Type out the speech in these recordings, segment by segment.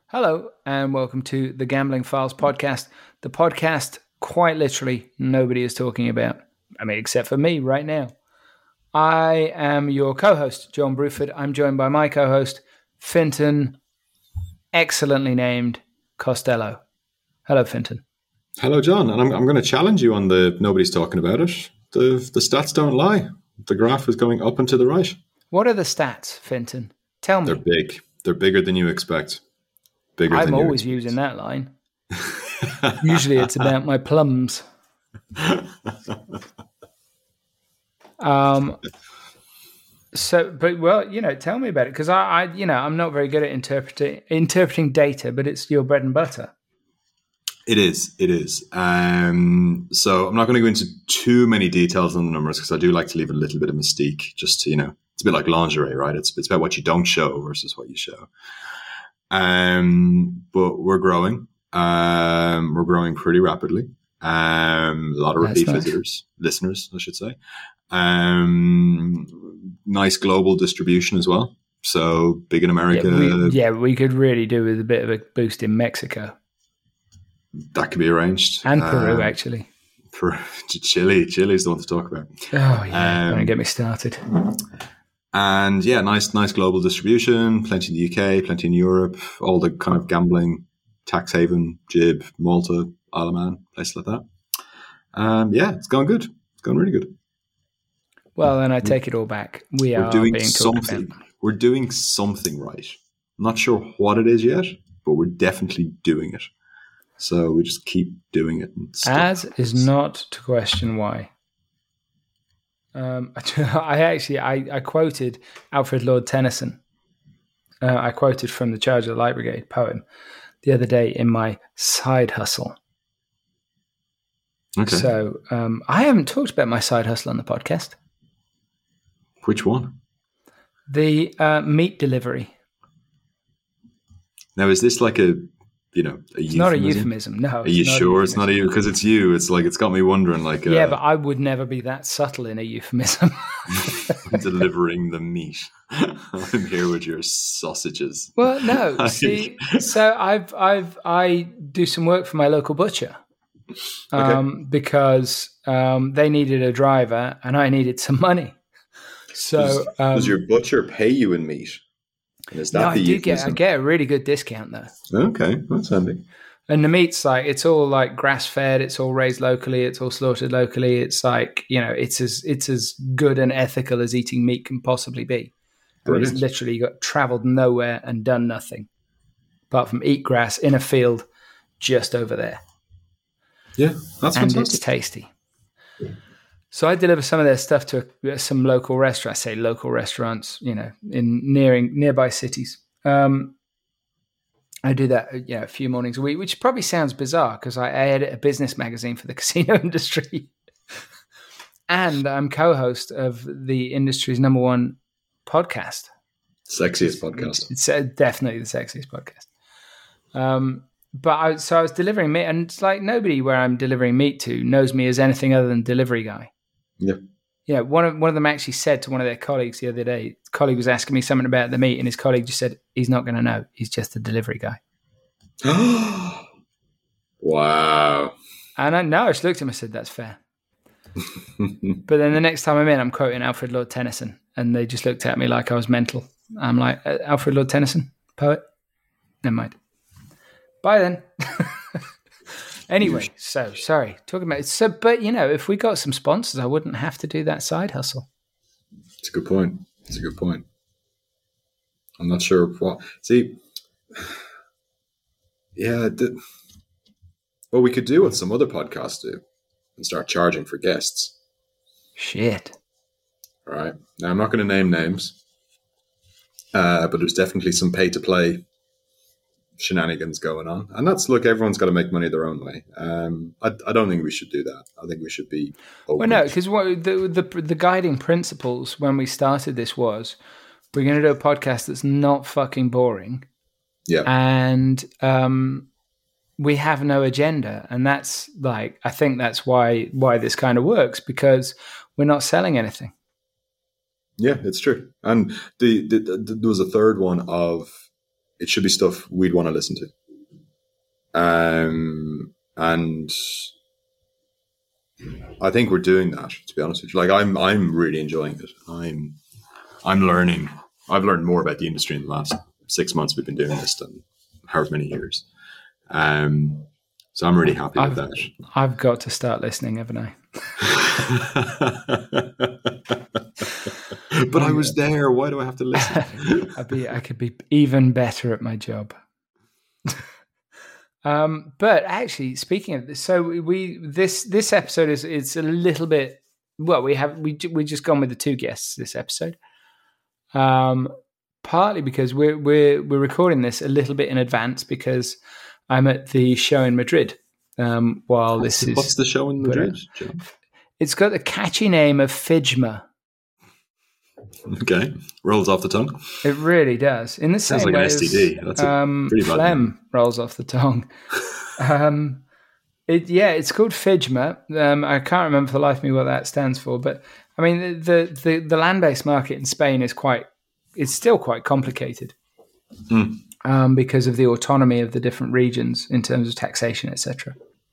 Hello, and welcome to the Gambling Files podcast, the podcast quite literally nobody is talking about. I mean, except for me right now. I am your co-host, John Bruford. I'm joined by my co-host, Fintan, excellently named Costello. Hello, Fintan. Hello, John. And I'm going to challenge you on the nobody's talking about it. The stats don't lie. The graph is going up and to the right. What are the stats, Fintan? Tell me. They're big. They're bigger than you expect. I'm always using that line. Usually it's about my plums. Tell me about it, because I'm not very good at interpreting data, but it's your bread and butter. It is. So I'm not going to go into too many details on the numbers because I do like to leave a little bit of mystique, just to, it's a bit like lingerie, right? It's about what you don't show versus what you show. But we're growing. We're growing pretty rapidly. A lot of repeat listeners, I should say. Nice global distribution as well. So big in America. We could really do with a bit of a boost in Mexico. That could be arranged. And Peru, actually. Chile's the one to talk about. Oh, yeah. Don't get me started. And yeah, nice global distribution, plenty in the UK, plenty in Europe, all the kind of gambling, tax haven, Jib, Malta, Isle of Man, places like that. It's going good. It's going really good. Well, then I take it all back. We're doing something right. I'm not sure what it is yet, but we're definitely doing it. So we just keep doing it. As is not to question why. I quoted Alfred Lord Tennyson. I quoted from the Charge of the Light Brigade poem the other day in my side hustle. Okay. So I haven't talked about my side hustle on the podcast. Which one? The meat delivery. Now, is this like a it's not a euphemism. No. Are you sure it's not a euphemism? Because it's you. It's like, it's got me wondering. Yeah, but I would never be that subtle in a euphemism. Delivering the meat. I'm here with your sausages. Well, no. See, so I do some work for my local butcher because they needed a driver and I needed some money. So does your butcher pay you in meat? Is that I get a really good discount though. Okay, that's handy. And the meat's it's all like grass fed. It's all raised locally. It's all slaughtered locally. It's it's as good and ethical as eating meat can possibly be. I mean, it's literally traveled nowhere and done nothing apart from eat grass in a field just over there. Yeah, that's fantastic. And it's tasty. So I deliver some of their stuff to some local restaurants. I say local restaurants, in nearby cities. I do that, a few mornings a week, which probably sounds bizarre because I edit a business magazine for the casino industry, and I'm co-host of the industry's number one podcast, sexiest podcast. It's definitely the sexiest podcast. But I was delivering meat, and it's like nobody where I'm delivering meat to knows me as anything other than delivery guy. Yeah. Yeah, one of them actually said to one of their colleagues the other day, his colleague was asking me something about the meat, and his colleague just said, he's not going to know. He's just a delivery guy. Wow. And I just looked at him and said, that's fair. But then the next time I'm in, I'm quoting Alfred Lord Tennyson, and they just looked at me like I was mental. I'm like, Alfred Lord Tennyson, poet? Never mind. Bye then. Anyway, so sorry, talking about it. But if we got some sponsors, I wouldn't have to do that side hustle. It's a good point. I'm not sure what. See, yeah, well, we could do what some other podcasts do and start charging for guests. Shit. All right. Now, I'm not going to name names, but there's definitely some pay-to-play shenanigans going on, and everyone's got to make money their own way. I don't think we should do that. I think we should be open. Well, no, because the guiding principles when we started this was we're going to do a podcast that's not fucking boring. Yeah, and we have no agenda, and that's I think that's why this kind of works, because we're not selling anything. Yeah, it's true. And there was a third one of it should be stuff we'd want to listen to. And I think we're doing that, to be honest with you. Like I'm really enjoying it. I'm learning. I've learned more about the industry in the last 6 months we've been doing this than however many years. So I'm really happy with that. I've got to start listening, haven't I? But I was there. Why do I have to listen? I could be even better at my job. But actually, speaking of this, so this episode is a little bit. Well, we just gone with the 2 guests this episode. Partly because we're recording this a little bit in advance because I'm at the show in Madrid. While this is what's the show in Madrid? It's got the catchy name of FIGMA. Okay, rolls off the tongue. It really does. In the Sounds same like way an STD. That's a pretty bad phlegm rolls off the tongue. It's called FIGMA. I can't remember for the life of me what that stands for, but I mean the land-based market in Spain is still quite complicated because of the autonomy of the different regions in terms of taxation, etc.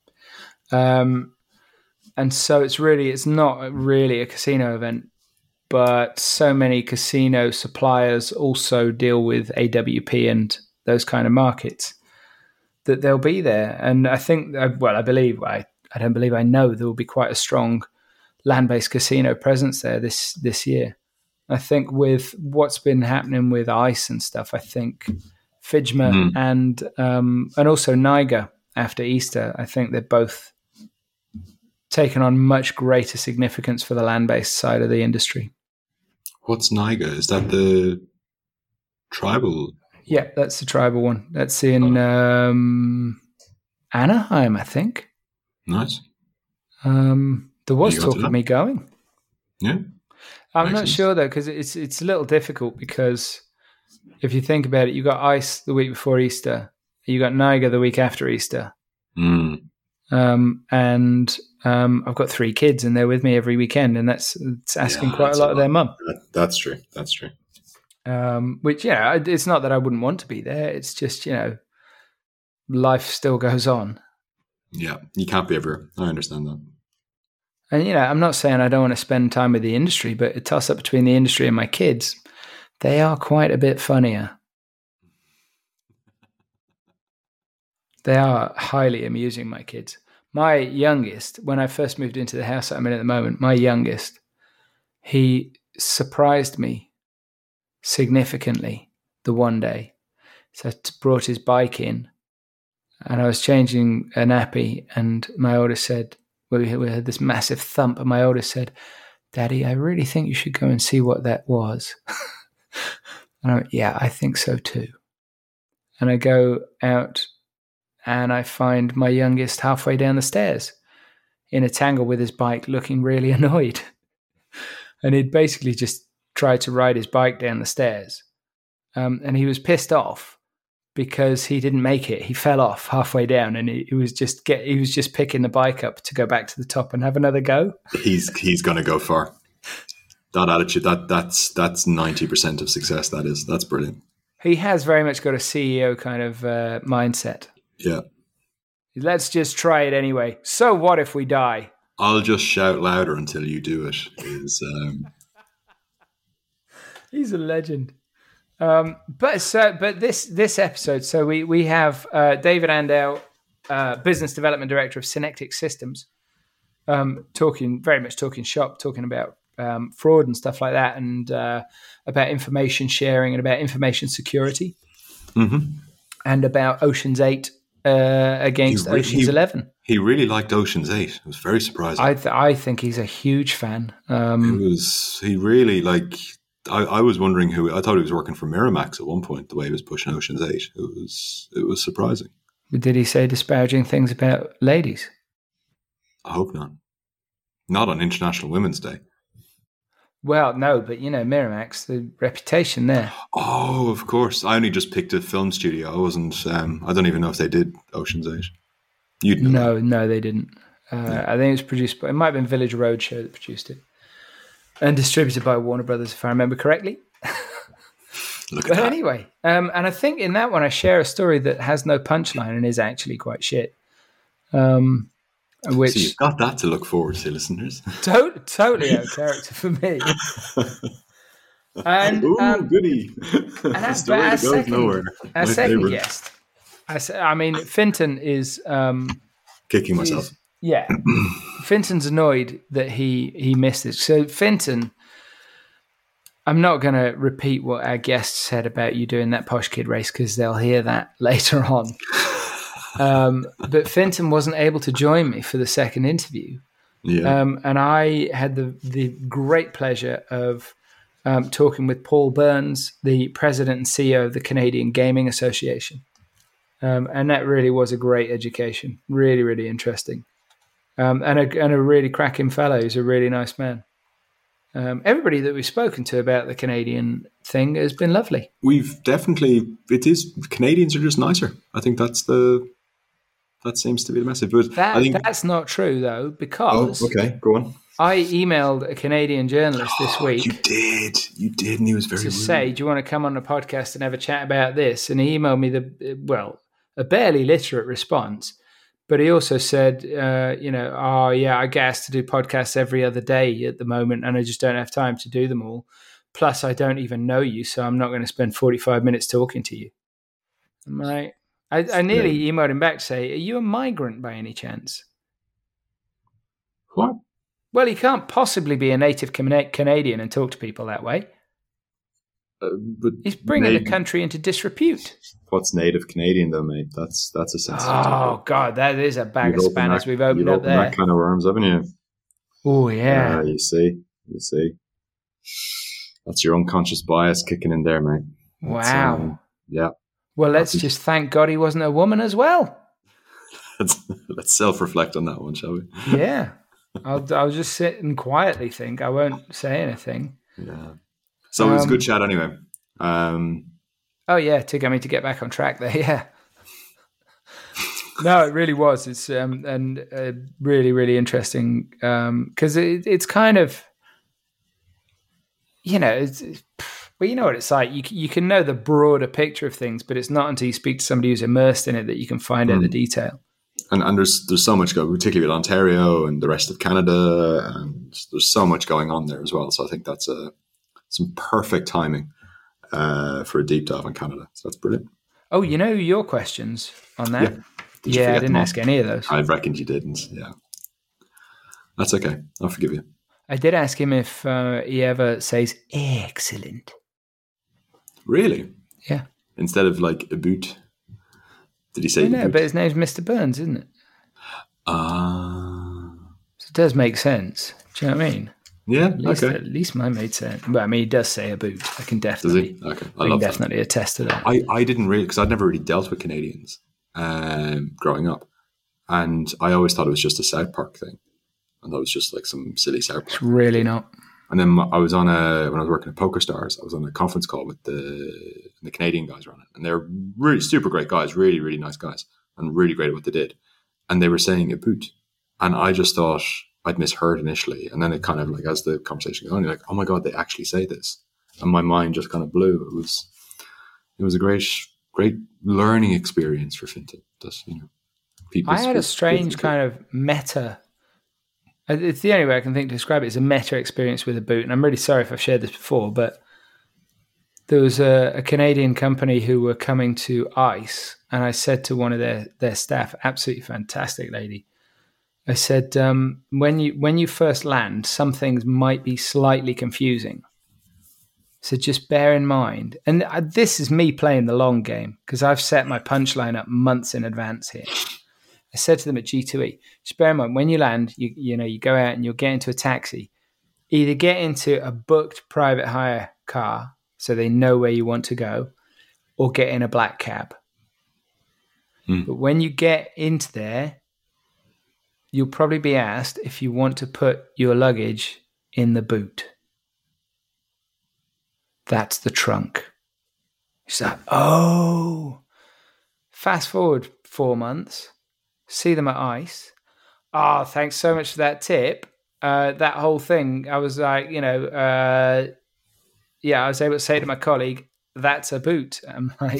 And so it's not really a casino event, but so many casino suppliers also deal with AWP and those kind of markets that they'll be there. And I think, I don't believe, I know there will be quite a strong land-based casino presence there this year. I think with what's been happening with ICE and stuff, I think FIGMA and also NIGA after Easter, I think they're both taken on much greater significance for the land-based side of the industry. What's NIGA? Is that the tribal? Yeah, that's the tribal one. That's in Anaheim, I think. Nice. There was talk of me going. Yeah. I'm not sure though, because it's a little difficult because if you think about it, you got ICE the week before Easter, you got NIGA the week after Easter, and I've got 3 kids and they're with me every weekend, and it's asking quite a lot of their mum. That's true. Which it's not that I wouldn't want to be there. It's just life still goes on. Yeah, you can't be everywhere. I understand that. And, I'm not saying I don't want to spend time with the industry, but a toss-up between the industry and my kids, they are quite a bit funnier. They are highly amusing, my kids. My youngest, when I first moved into the house that I'm in at the moment, my youngest, he surprised me significantly the one day. So I brought his bike in, and I was changing a nappy, and my oldest said, we had this massive thump, and my oldest said, "Daddy, I really think you should go and see what that was." And I went, "Yeah, I think so too." And I go out and I find my youngest halfway down the stairs in a tangle with his bike, looking really annoyed. And he'd basically just tried to ride his bike down the stairs. And he was pissed off because he didn't make it. He fell off halfway down, and he was just picking the bike up to go back to the top and have another go. He's going to go far. That attitude, that's 90% of success. That's brilliant. He has very much got a CEO kind of mindset. Yeah. Let's just try it anyway. So what if we die? I'll just shout louder until you do it. He's a legend. But this episode, so we have David Andel, Business Development Director of Synectic Systems, talking shop, talking about fraud and stuff like that, and about information sharing and about information security, and about Ocean's 8 against Ocean's 11. He really liked Ocean's 8. It was very surprising. I think he's a huge fan. He really like. I was wondering I thought he was working for Miramax at one point, the way he was pushing Ocean's 8. It was surprising. Did he say disparaging things about ladies? I hope not. Not on International Women's Day. Well, no, but Miramax, the reputation there. Oh, of course. I only just picked a film studio. I wasn't. I don't even know if they did Ocean's 8. You'd know. No, they didn't. I think it was produced by. It might have been Village Roadshow that produced it. And distributed by Warner Brothers, if I remember correctly. Look at But that. anyway, and I think in that one I share a story that has no punchline and is actually quite shit. So Which you've got that to look forward to, listeners. totally out of character for me. And Ooh, goody! and Story that goes nowhere. Our My second favorite. guest. I mean, Finton is Kicking myself. yeah. Finton's annoyed that he missed it. So Finton, I'm not going to repeat what our guest said about you doing that Posh Kid race because they'll hear that later on. But Finton wasn't able to join me for the second interview. Yeah. And I had the great pleasure of talking with Paul Burns, the president and CEO of the Canadian Gaming Association. And that really was a great education. Really, really interesting. And a really cracking fellow. He's a really nice man. Everybody that we've spoken to about the Canadian thing has been lovely. We've definitely, Canadians are just nicer. I think that seems to be the message. But that's not true though, because okay, go on. I emailed a Canadian journalist this week. You did, and he was very rude. Say, do you want to come on the podcast and have a chat about this? And he emailed me a barely literate response. But he also said, I guess to do podcasts every other day at the moment, and I just don't have time to do them all. Plus, I don't even know you, so I'm not going to spend 45 minutes talking to you. I'm like, I nearly emailed him back to say, are you a migrant by any chance? What? Well, you can't possibly be a native Canadian and talk to people that way. But he's bringing the country into disrepute. What's native Canadian, though, mate? That's a sensitive topic. God, that is a bag of spanners we've opened up there. That kind of worms, haven't you? Oh, yeah. You see. That's your unconscious bias kicking in there, mate. Wow. Yeah. Well, let's just thank God he wasn't a woman as well. Let's self-reflect on that one, shall we? Yeah. I'll just sit and quietly think. I won't say anything. Yeah. So it was a good chat anyway. Oh, yeah, to get back on track there, yeah. No, it really was. It's really, really interesting because it's kind of, you know what it's like. You can know the broader picture of things, but it's not until you speak to somebody who's immersed in it that you can find out the detail. And there's so much going, particularly with Ontario and the rest of Canada, and there's so much going on there as well. So I think that's some perfect timing for a deep dive on Canada. So that's brilliant. Oh, your questions on that? Yeah, I didn't ask any of those. I reckoned you didn't, yeah. That's okay. I'll forgive you. I did ask him if he ever says excellent. Really? Yeah. Instead of like a boot? Did he say no, but his name's Mr. Burns, isn't it? So it does make sense. Do you know what I mean? Yeah, At least mine made sense. But I mean, he does say a boot. I can definitely, does he? Okay. I can definitely attest to that. I didn't really, because I'd never really dealt with Canadians growing up. And I always thought it was just a South Park thing. I thought it was just like some silly South Park. It's really not. And then I was when I was working at PokerStars, I was on a conference call with the Canadian guys around it. And they're really super great guys, really, really nice guys, and really great at what they did. And they were saying a boot. And I just thought I'd misheard initially. And then it kind of like, as the conversation goes on, you're like, oh my God, they actually say this. And my mind just kind of blew. It was a great learning experience for Finton. I had a strange kind of meta. It's the only way I can think to describe it. It's a meta experience with a boot. And I'm really sorry if I've shared this before, but there was a Canadian company who were coming to ICE. And I said to one of their staff, absolutely fantastic lady, I said, when you first land, some things might be slightly confusing. So just bear in mind. And this is me playing the long game because I've set my punchline up months in advance here. I said to them at G2E, just bear in mind, when you land, you go out and you'll get into a taxi. Either get into a booked private hire car so they know where you want to go, or get in a black cab. But when you get into there, you'll probably be asked if you want to put your luggage in the boot. That's the trunk. She's like, oh. Fast forward 4 months. See them at ICE. Oh, thanks so much for that tip. That whole thing, I was like, I was able to say to my colleague, that's a boot. I'm like,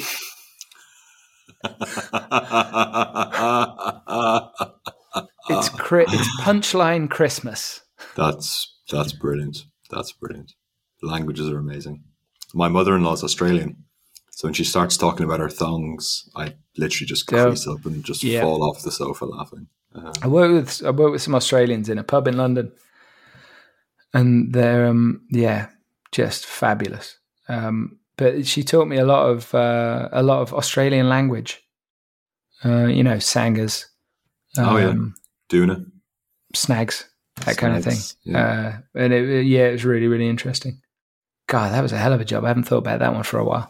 it's punchline Christmas. That's brilliant. That's brilliant. Languages are amazing. My mother-in-law's Australian, so when she starts talking about her thongs, I literally just crease up and just fall off the sofa laughing. I work with some Australians in a pub in London, and they're just fabulous. But she taught me a lot of Australian language. Sangers. Doona, snags, that kind of thing. Yeah. And it was really, really interesting. God, that was a hell of a job. I haven't thought about that one for a while.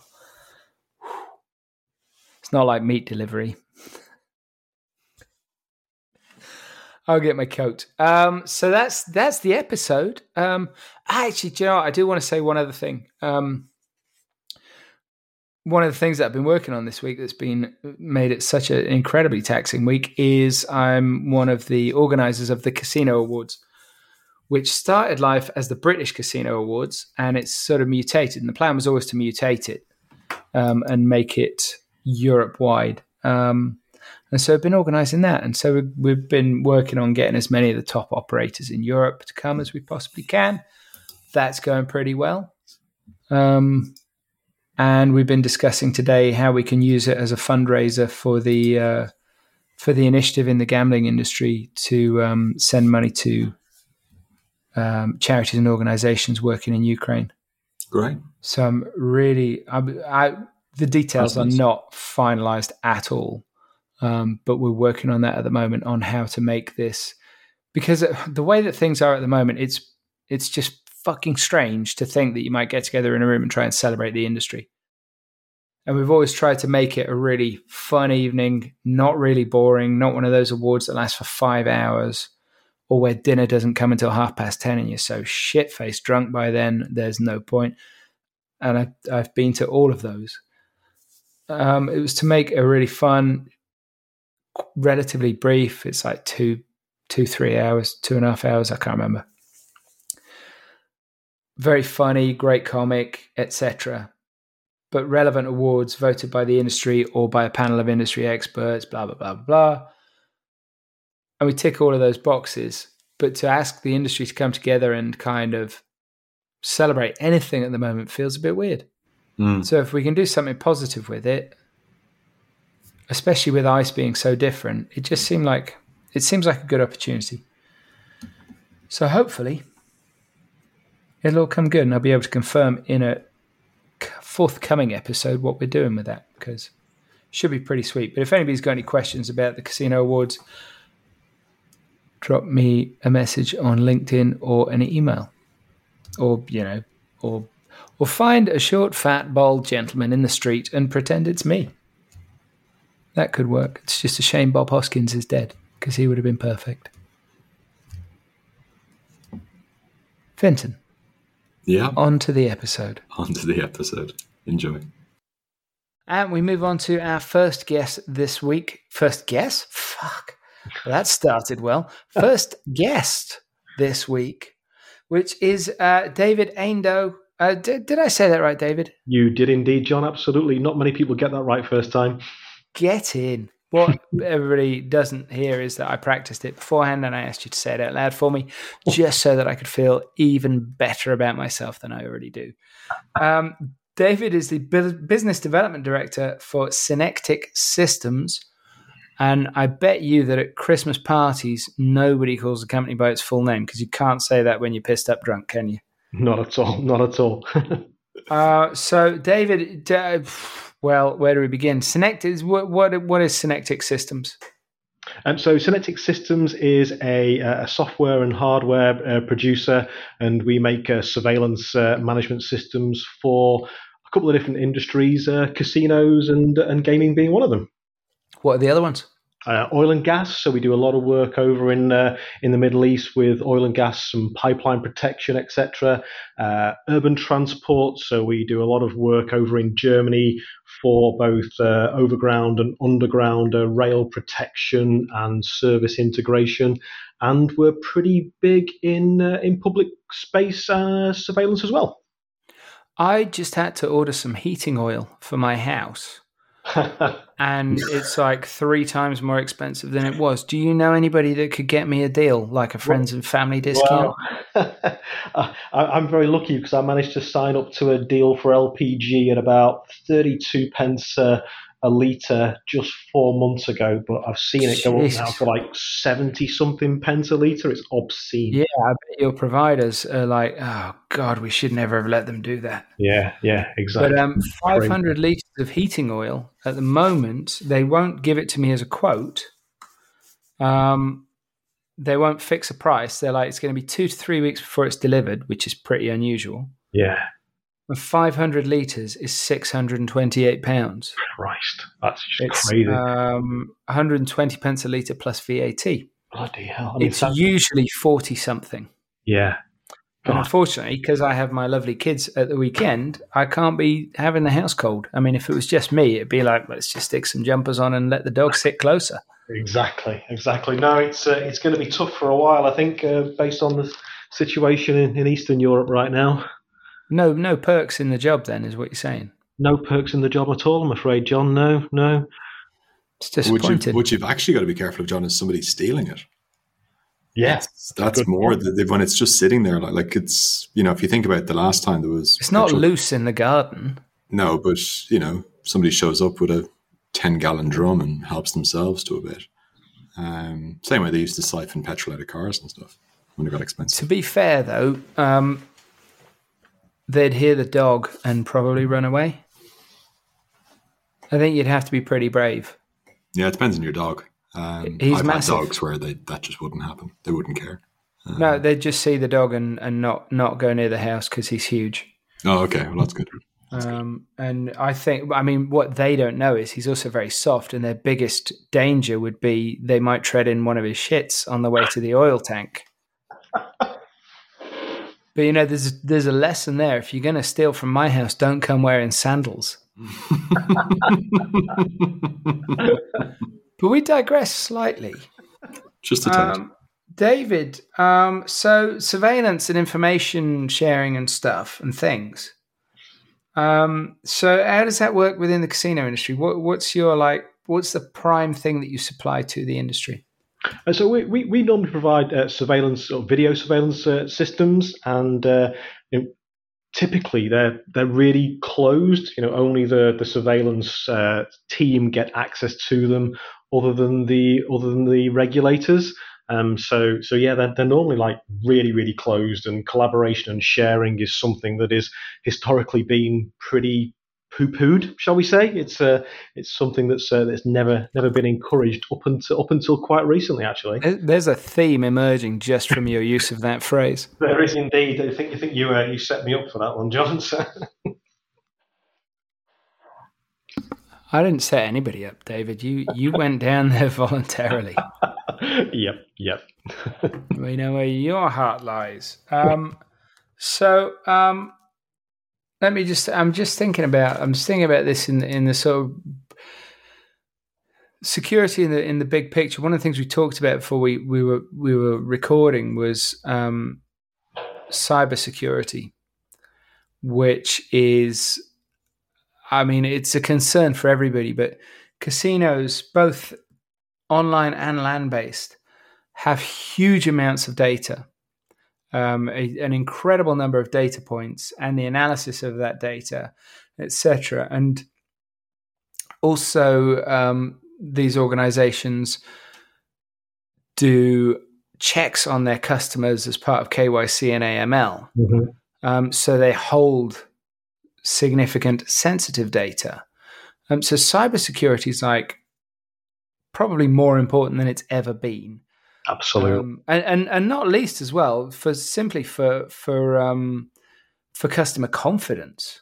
It's not like meat delivery. I'll get my coat. So that's the episode. Actually, do you know what? I do want to say one other thing. One of the things that I've been working on this week that's been made it such an incredibly taxing week is I'm one of the organisers of the Casino Awards, which started life as the British Casino Awards, and it's sort of mutated. And the plan was always to mutate it and make it Europe-wide. And so I've been organising that. And so we've been working on getting as many of the top operators in Europe to come as we possibly can. That's going pretty well. And we've been discussing today how we can use it as a fundraiser for the initiative in the gambling industry to send money to charities and organizations working in Ukraine. Great. So I'm really, the details are not finalized at all, but we're working on that at the moment on how to make this, because the way that things are at the moment, it's just fucking strange to think that you might get together in a room and try and celebrate the industry. And we've always tried to make it a really fun evening, not really boring, not one of those awards that last for 5 hours, or where dinner doesn't come until 10:30 and you're so shit-faced drunk by then, there's no point. And I've been to all of those. It was to make a really fun, relatively brief, it's like 3 hours, 2.5 hours, I can't remember. Very funny, great comic, etc. But relevant awards voted by the industry or by a panel of industry experts, blah, blah, blah, blah. And we tick all of those boxes. But to ask the industry to come together and kind of celebrate anything at the moment feels a bit weird. So if we can do something positive with it, especially with ICE being so different, it seems like a good opportunity. So hopefully it'll all come good, and I'll be able to confirm in a forthcoming episode what we're doing with that, because it should be pretty sweet. But if anybody's got any questions about the Casino Awards, drop me a message on LinkedIn or an email, or find a short, fat, bald gentleman in the street and pretend it's me. That could work. It's just a shame Bob Hoskins is dead, because he would have been perfect. Fenton. Yeah. On to the episode. Enjoy. And we move on to our first guest this week. First guest? Fuck. That started well. First guest this week, which is David Ando. Did I say that right, David? You did indeed, John. Absolutely. Not many people get that right first time. Get in. What everybody doesn't hear is that I practiced it beforehand and I asked you to say it out loud for me, just so that I could feel even better about myself than I already do. David is the Business Development Director for Synectic Systems. And I bet you that at Christmas parties, nobody calls the company by its full name, because you can't say that when you're pissed up drunk, can you? Not at all. Not at all. So, David, well, where do we begin? Synectic, what is Synectic Systems? So Synectic Systems is a software and hardware producer, and we make surveillance management systems for a couple of different industries, casinos and gaming being one of them. What are the other ones? Oil and gas. So we do a lot of work over in the Middle East with oil and gas, some pipeline protection, etc. Urban transport. So we do a lot of work over in Germany for both overground and underground rail protection and service integration. And we're pretty big in public space surveillance as well. I just had to order some heating oil for my house, and it's like 3 times more expensive than it was. Do you know anybody that could get me a deal, like a friends and family discount? Well, I'm very lucky because I managed to sign up to a deal for LPG at about 32 pence a litre just 4 months ago, but I've seen it go up now to like 70 something pence a litre. It's obscene. Yeah, I bet your providers are like, oh God, we should never have let them do that. Yeah, exactly. But 500 litres of heating oil at the moment, they won't give it to me as a quote. They won't fix a price. They're like, it's going to be 2 to 3 weeks before it's delivered, which is pretty unusual. Yeah. And 500 litres is £628. Christ, that's just crazy. 120 pence a litre plus VAT. Bloody hell. It's usually 40 something. Yeah. And unfortunately, because I have my lovely kids at the weekend, I can't be having the house cold. I mean, if it was just me, it'd be like, let's just stick some jumpers on and let the dog sit closer. Exactly. No, it's going to be tough for a while, I think, based on the situation in Eastern Europe right now. No perks in the job, then, is what you're saying? No perks in the job at all, I'm afraid, John. No. It's disappointing. What you've actually got to be careful of, John, is somebody stealing it. Yeah. That's more when it's just sitting there. Like it's, if you think about it, the last time there was... It's not loose in the garden. No, but, somebody shows up with a 10-gallon drum and helps themselves to a bit. Same way they used to siphon petrol out of cars and stuff when it got expensive. To be fair, though, they'd hear the dog and probably run away. I think you'd have to be pretty brave. Yeah, it depends on your dog. He's I've massive. had dogs where that just wouldn't happen. They wouldn't care. No, they'd just see the dog and not go near the house because he's huge. Oh, okay. Well, that's good. And I think, what they don't know is he's also very soft, and their biggest danger would be they might tread in one of his shits on the way to the oil tank. But, there's a lesson there. If you're going to steal from my house, don't come wearing sandals. But we digress slightly. Just a tad. David, so surveillance and information sharing and stuff and things. So how does that work within the casino industry? What's the prime thing that you supply to the industry? So we normally provide surveillance or video surveillance systems, and typically they're really closed. Only the surveillance team get access to them, other than the regulators. So yeah, they're normally like really, really closed, and collaboration and sharing is something that is historically been pretty poo-pooed, shall we say? It's something that's never been encouraged up until quite recently, actually. There's a theme emerging just from your use of that phrase. There is indeed. I think you set me up for that one, John. I didn't set anybody up, David. You went down there voluntarily. Yep. We know where your heart lies. Let me just. I'm thinking about this in the sort of security in the big picture. One of the things we talked about before we were recording was cybersecurity, which is, it's a concern for everybody. But casinos, both online and land-based, have huge amounts of data. An incredible number of data points and the analysis of that data, etc. And also, these organizations do checks on their customers as part of KYC and AML. Mm-hmm. So they hold significant sensitive data. So cybersecurity is probably more important than it's ever been. Absolutely, and not least as well for customer confidence.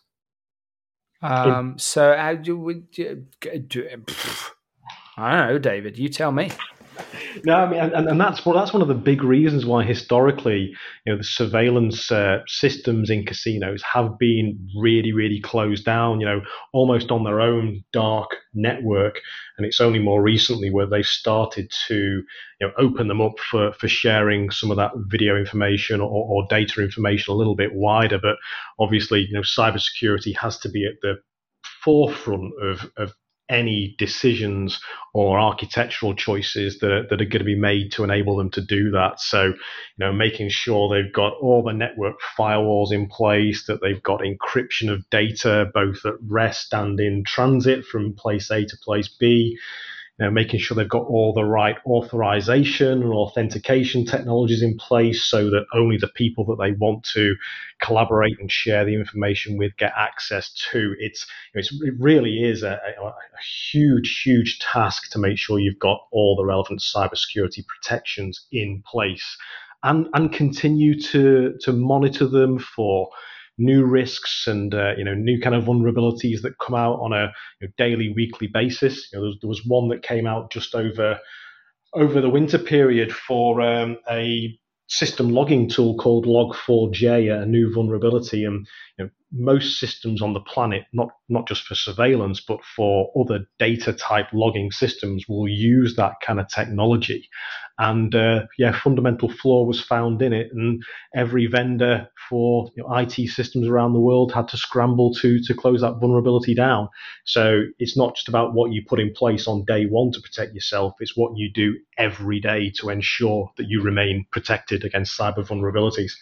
So how do we? I don't know, David. You tell me. No, I mean, and that's one of the big reasons why historically, the surveillance systems in casinos have been really, really closed down. Almost on their own dark network, and it's only more recently where they've started to, open them up for sharing some of that video information or data information a little bit wider. But obviously, cybersecurity has to be at the forefront of any decisions or architectural choices that are going to be made to enable them to do that. So, making sure they've got all the network firewalls in place, that they've got encryption of data both at rest and in transit from place A to place B. Making sure they've got all the right authorization and authentication technologies in place so that only the people that they want to collaborate and share the information with get access to. It really is a huge, huge task to make sure you've got all the relevant cybersecurity protections in place and continue to monitor them for new risks and new kind of vulnerabilities that come out on a daily, weekly basis. There was one that came out just over the winter period for a system logging tool called Log4j, a new vulnerability. And most systems on the planet, not just for surveillance, but for other data type logging systems, will use that kind of technology. And fundamental flaw was found in it, and every vendor for IT systems around the world had to scramble to close that vulnerability down. So it's not just about what you put in place on day one to protect yourself, it's what you do every day to ensure that you remain protected against cyber vulnerabilities.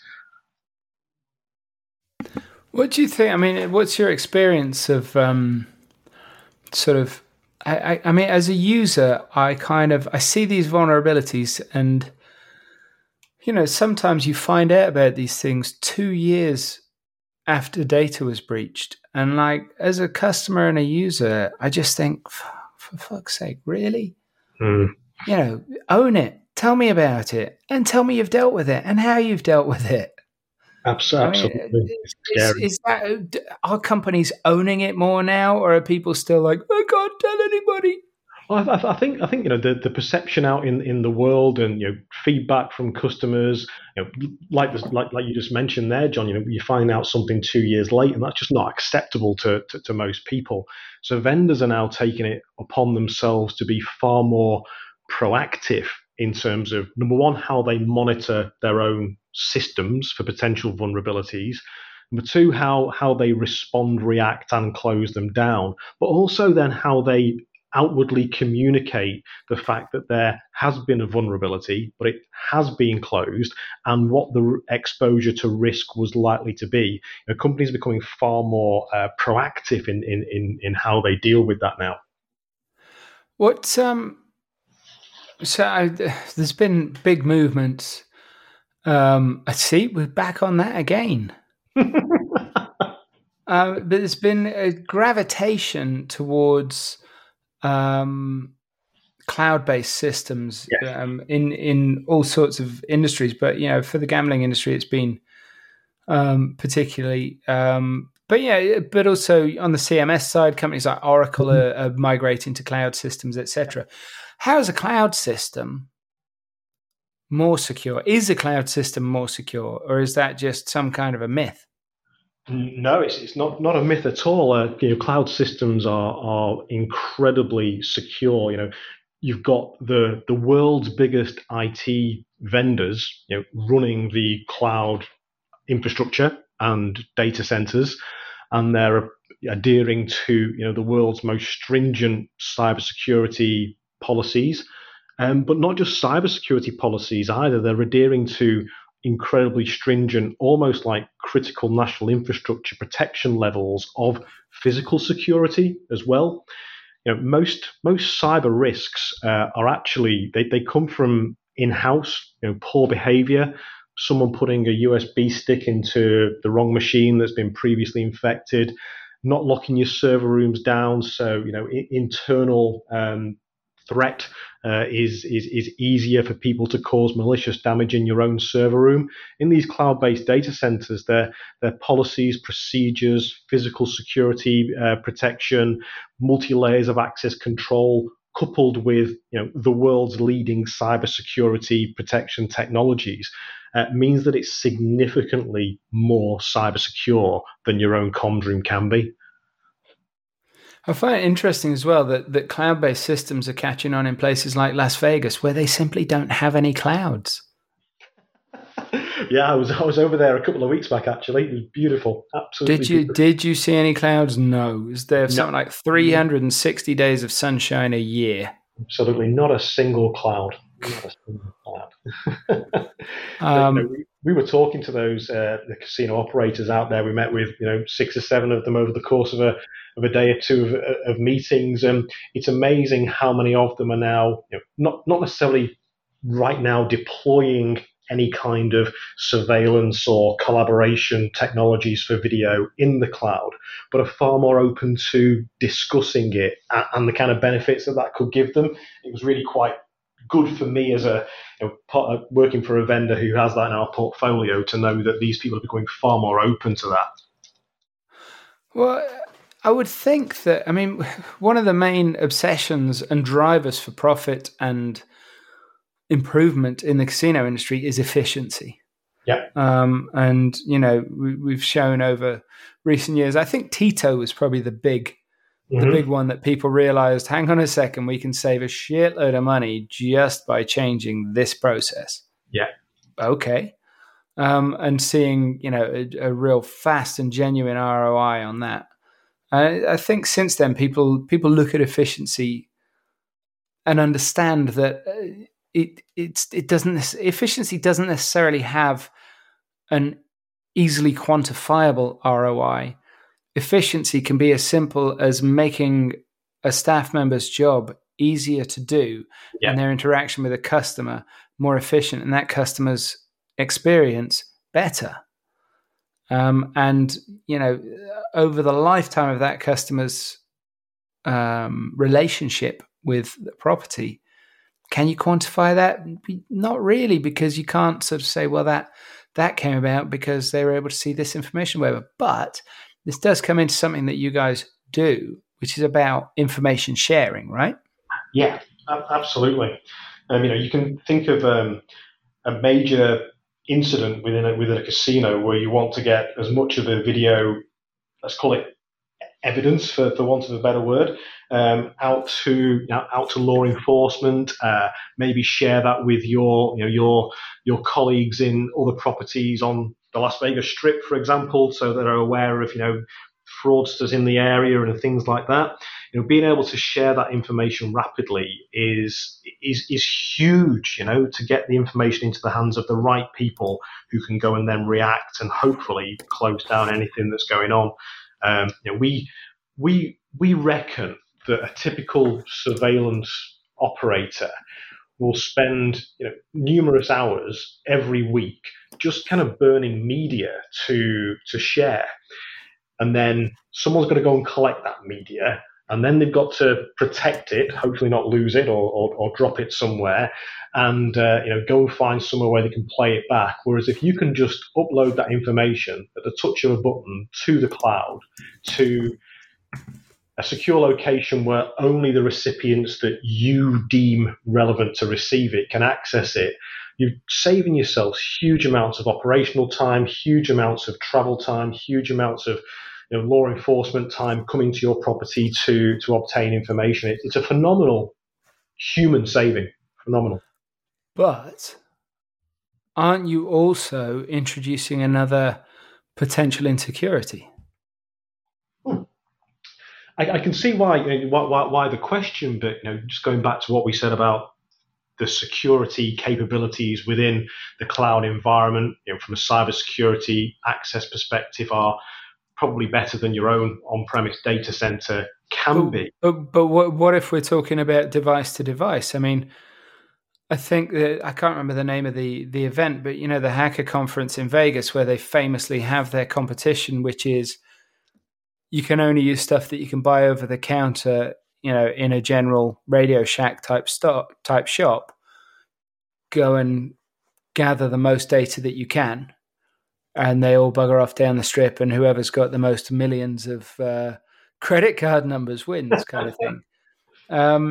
What do you think? I mean, what's your experience of sort of? I mean, as a user, I see these vulnerabilities, and sometimes you find out about these things 2 years after data was breached, and like as a customer and a user, I just think, for fuck's sake, really? Own it. Tell me about it, and tell me you've dealt with it, and how you've dealt with it. Absolutely. Is that, are companies owning it more now, or are people still like, I can't tell anybody? Well, I think the perception out in the world and feedback from customers, like you just mentioned there, John. You find out something 2 years late, and that's just not acceptable to most people. So vendors are now taking it upon themselves to be far more proactive in terms of, number one, how they monitor their own systems for potential vulnerabilities. Number two, how they respond, react, and close them down, but also then how they outwardly communicate the fact that there has been a vulnerability, but it has been closed, and what the exposure to risk was likely to be. Companies are becoming far more proactive in how they deal with that now. There's been big movements. I see we're back on that again. But there's been a gravitation towards cloud-based systems. Yes. In all sorts of industries, but for the gambling industry, it's been particularly. But also on the CMS side, companies like Oracle are migrating to cloud systems, etc. How is a cloud system more secure? Is a cloud system more secure, or is that just some kind of a myth? No, it's not a myth at all. Cloud systems are incredibly secure. You've got the world's biggest IT vendors, running the cloud infrastructure and data centers, and they're adhering to the world's most stringent cybersecurity policies, but not just cybersecurity policies either. They're adhering to incredibly stringent, almost like critical national infrastructure protection levels of physical security as well. Most cyber risks are actually they come from in-house, poor behavior, someone putting a USB stick into the wrong machine that's been previously infected, not locking your server rooms down, so internal threat is easier for people to cause malicious damage in your own server room. In these cloud-based data centers, their policies, procedures, physical security protection, multi-layers of access control, coupled with the world's leading cybersecurity protection technologies, means that it's significantly more cyber secure than your own comms room can be. I find it interesting as well that cloud-based systems are catching on in places like Las Vegas, where they simply don't have any clouds. Yeah, I was over there a couple of weeks back. Actually, it was beautiful. Absolutely. Did you see any clouds? No. Is there something like 360 days of sunshine a year? Absolutely, not a single cloud. Not a single cloud. We were talking to those the casino operators out there. We met with 6 or 7 of them over the course of a day or two of meetings, and it's amazing how many of them are now not necessarily right now deploying any kind of surveillance or collaboration technologies for video in the cloud, but are far more open to discussing it and the kind of benefits that could give them. It was really quite good for me as working for a vendor who has that in our portfolio to know that these people are becoming far more open to that. Well, I would think that, one of the main obsessions and drivers for profit and improvement in the casino industry is efficiency. Yeah. And, we've shown over recent years, I think Tito was probably the big one that people realized, hang on a second, we can save a shitload of money just by changing this process. Yeah. Okay. And seeing, a real fast and genuine ROI on that. I think since then, people look at efficiency and understand that efficiency doesn't necessarily have an easily quantifiable ROI. Efficiency can be as simple as making a staff member's job easier to do and their interaction with a customer more efficient and that customer's experience better. And over the lifetime of that customer's relationship with the property, can you quantify that? Not really, because you can't sort of say, well, that came about because they were able to see this information, whatever. But this does come into something that you guys do, which is about information sharing, right? Yeah, absolutely. You can think of a major incident within a casino where you want to get as much of the video, let's call it evidence for want of a better word, out to law enforcement. Maybe share that with your colleagues in other properties on the Las Vegas Strip, for example, so that are aware of fraudsters in the area and things like that. Being able to share that information rapidly is huge. To get the information into the hands of the right people who can go and then react and hopefully close down anything that's going on. We reckon that a typical surveillance operator will spend numerous hours every week just kind of burning media to share, and then someone's got to go and collect that media, and then they've got to protect it, hopefully not lose it or drop it somewhere, and go and find somewhere where they can play it back. Whereas if you can just upload that information at the touch of a button to the cloud, to a secure location where only the recipients that you deem relevant to receive it can access it, you're saving yourselves huge amounts of operational time, huge amounts of travel time, huge amounts of law enforcement time coming to your property to obtain information. It's a phenomenal human saving. Phenomenal. But aren't you also introducing another potential insecurity? I can see why the question, but just going back to what we said about the security capabilities within the cloud environment, from a cybersecurity access perspective, are probably better than your own on-premise data center can be. But what if we're talking about device to device? I think that I can't remember the name of the event, but the hacker conference in Vegas where they famously have their competition, which is you can only use stuff that you can buy over the counter, in a general Radio Shack type shop. Go and gather the most data that you can, and they all bugger off down the strip, and whoever's got the most millions of credit card numbers wins, kind of thing.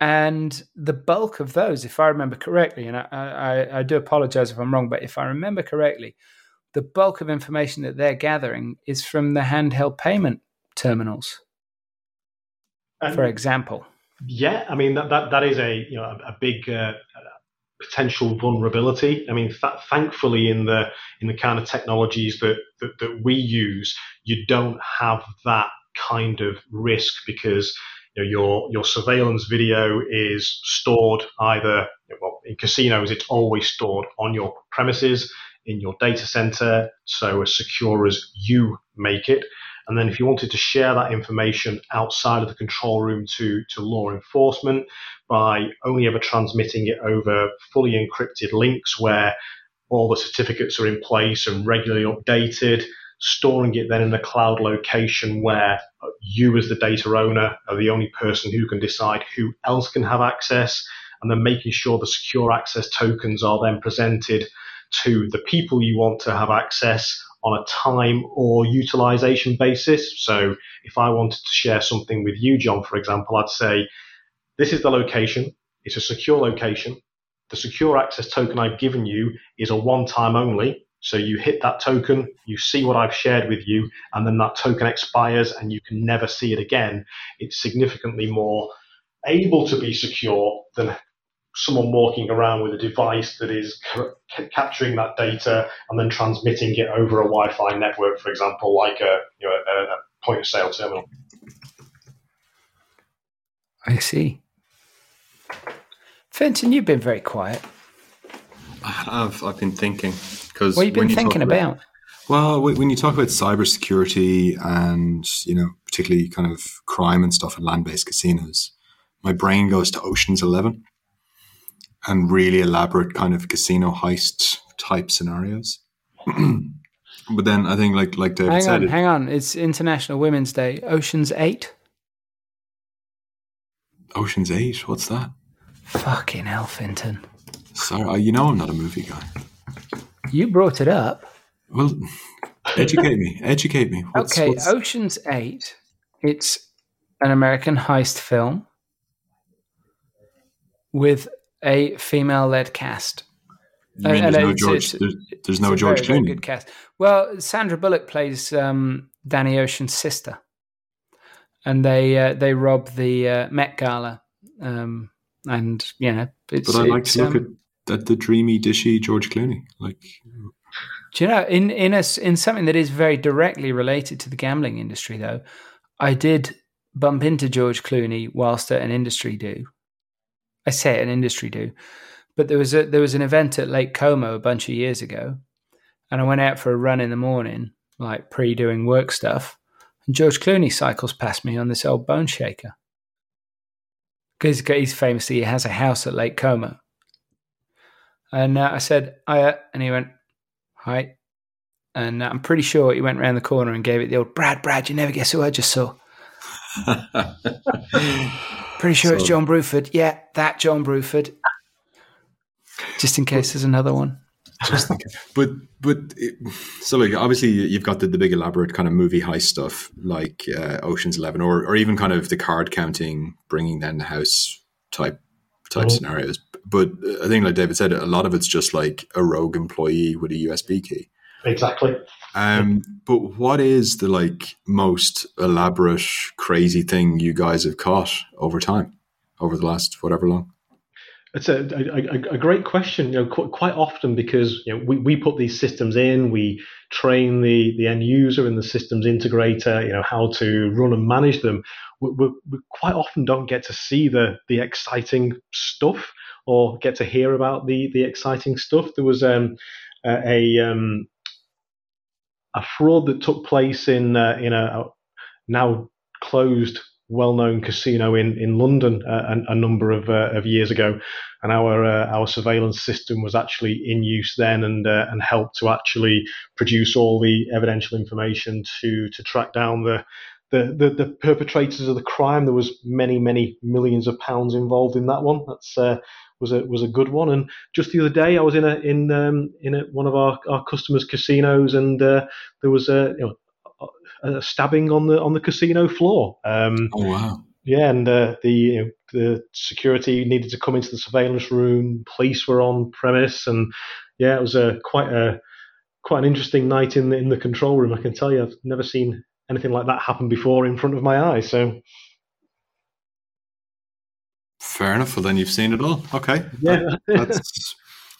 And the bulk of those, if I remember correctly, and I do apologize if I'm wrong, but if I remember correctly, the bulk of information that they're gathering is from the handheld payment terminals, for example. Yeah, I mean that is a big potential vulnerability. I mean, thankfully, in the kind of technologies that we use, you don't have that kind of risk, because your surveillance video is stored either, in casinos, it's always stored on your premises in your data center, so as secure as you make it. And then if you wanted to share that information outside of the control room to law enforcement, by only ever transmitting it over fully encrypted links where all the certificates are in place and regularly updated, storing it then in a cloud location where you as the data owner are the only person who can decide who else can have access, and then making sure the secure access tokens are then presented to the people you want to have access on a time or utilization basis. So if I wanted to share something with you, John, for example, I'd say, this is the location. It's a secure location. The secure access token I've given you is a one-time only. So you hit that token, you see what I've shared with you, and then that token expires and you can never see it again. It's significantly more able to be secure than someone walking around with a device that is capturing that data and then transmitting it over a Wi-Fi network, for example, like a point-of-sale terminal. I see. Fenton, you've been very quiet. I've been thinking. What have you been thinking about? Well, when you talk about cybersecurity and, particularly kind of crime and stuff in land-based casinos, my brain goes to Ocean's 11 and really elaborate kind of casino heist type scenarios. But then I think, like David said... Hang on. It's International Women's Day. Ocean's 8? Ocean's 8? What's that? Fucking hell, Fenton. Sorry, I'm not a movie guy. You brought it up. Well, educate me. What's... Ocean's 8. It's an American heist film with a female-led cast. You mean there's no George Clooney? Very good cast. Well, Sandra Bullock plays Danny Ocean's sister, and they rob the Met Gala, and it's. But I like to look at the dreamy, dishy George Clooney. Do you know, in something that is very directly related to the gambling industry, though, I did bump into George Clooney whilst at an industry do. I say an industry do, but there was an event at Lake Como a bunch of years ago, and I went out for a run in the morning, like pre-doing work stuff, and George Clooney cycles past me on this old bone shaker. Because he has a house at Lake Como. And I said, hiya, and he went, hi. And I'm pretty sure he went around the corner and gave it the old, Brad, you never guess who I just saw. Pretty sure it's John Bruford. Yeah, that John Bruford. Just in case there's another one. So obviously you've got the big elaborate kind of movie heist stuff like Ocean's 11 or even kind of the card counting, bringing down the house type scenarios. But I think, like David said, a lot of it's just like a rogue employee with a USB key. Exactly. But what is the most elaborate, crazy thing you guys have caught over time, over the last whatever long? It's a great question. Quite often, because we put these systems in, we train the end user and the systems integrator, how to run and manage them. We quite often don't get to see the exciting stuff or get to hear about the exciting stuff. There was a fraud that took place in a now closed, well-known casino in London a number of years ago, and our surveillance system was actually in use then and helped to actually produce all the evidential information to track down the perpetrators of the crime. There was many millions of pounds involved in that one. That's was a good one. And just the other day, I was in one of our customers' casinos, and there was a stabbing on the casino floor. Oh wow! Yeah, and the security needed to come into the surveillance room. Police were on premise, and yeah, it was quite an interesting night in the control room. I can tell you, I've never seen anything like that happen before in front of my eyes. So fair enough. Well, then you've seen it all. Okay, yeah, that's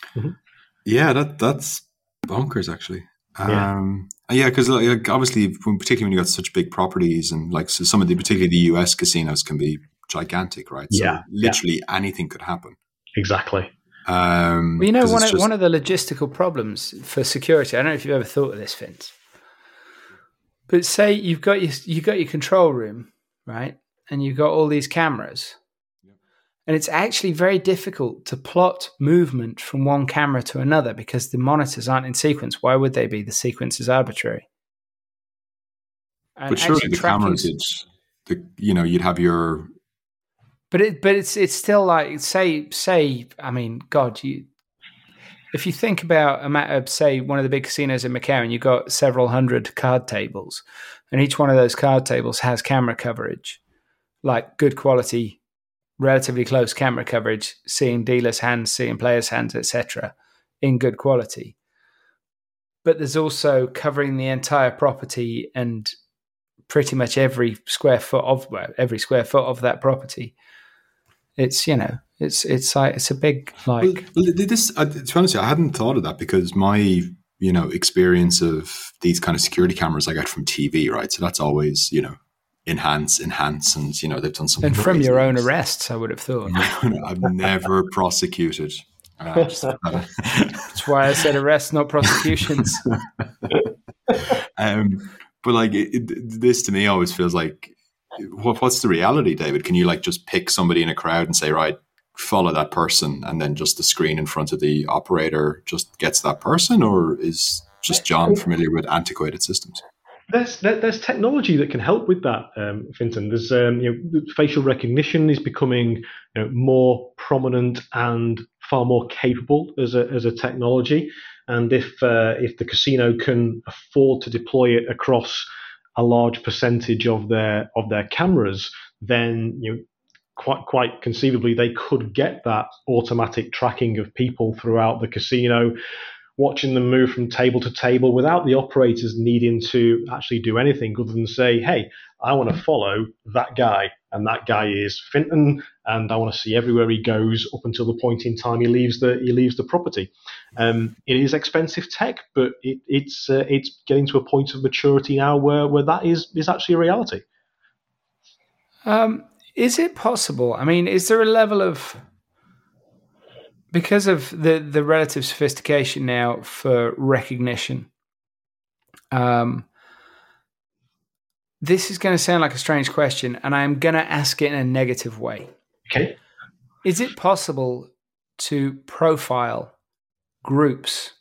that's bonkers, actually. Yeah, because obviously, particularly when you got such big properties, and like so some of particularly the US casinos can be gigantic, right? So literally anything could happen. Exactly. Well, one of the logistical problems for security, I don't know if you've ever thought of this, Vince, but say you've got your control room, right, and you've got all these cameras, and it's actually very difficult to plot movement from one camera to another because the monitors aren't in sequence. Why would they be? The sequence is arbitrary. And but surely the cameras, you'd have your. But it's still like say I mean, God, if you think about say one of the big casinos in Macau, and you've got several hundred card tables, and each one of those card tables has camera coverage, like good quality, relatively close camera coverage, seeing dealers' hands, seeing players' hands, etc., in good quality. But there's also covering the entire property and pretty much every square foot of that property. It's it's a big like. Well, this to be honest, I hadn't thought of that because my experience of these kind of security cameras I get from TV, right? So that's always enhance, and they've done something. And from your own arrests, I would have thought. I've never prosecuted. That's why I said arrests, not prosecutions. But like this to me always feels like, what's the reality, David? Can you just pick somebody in a crowd and say, right, follow that person, and then just the screen in front of the operator just gets that person, or is just John familiar with antiquated systems? There's technology that can help with that, Fintan. There's facial recognition is becoming more prominent and far more capable as a technology. And if the casino can afford to deploy it across a large percentage of their cameras, then quite conceivably they could get that automatic tracking of people throughout the casino, watching them move from table to table without the operators needing to actually do anything other than say, hey, I want to follow that guy, and that guy is Fintan, and I want to see everywhere he goes up until the point in time he leaves the property. It is expensive tech, but it's getting to a point of maturity now where that is actually a reality. Is it possible? I mean, is there a level of, because of the relative sophistication now for recognition, this is going to sound like a strange question, and I'm going to ask it in a negative way. Okay. Is it possible to profile groups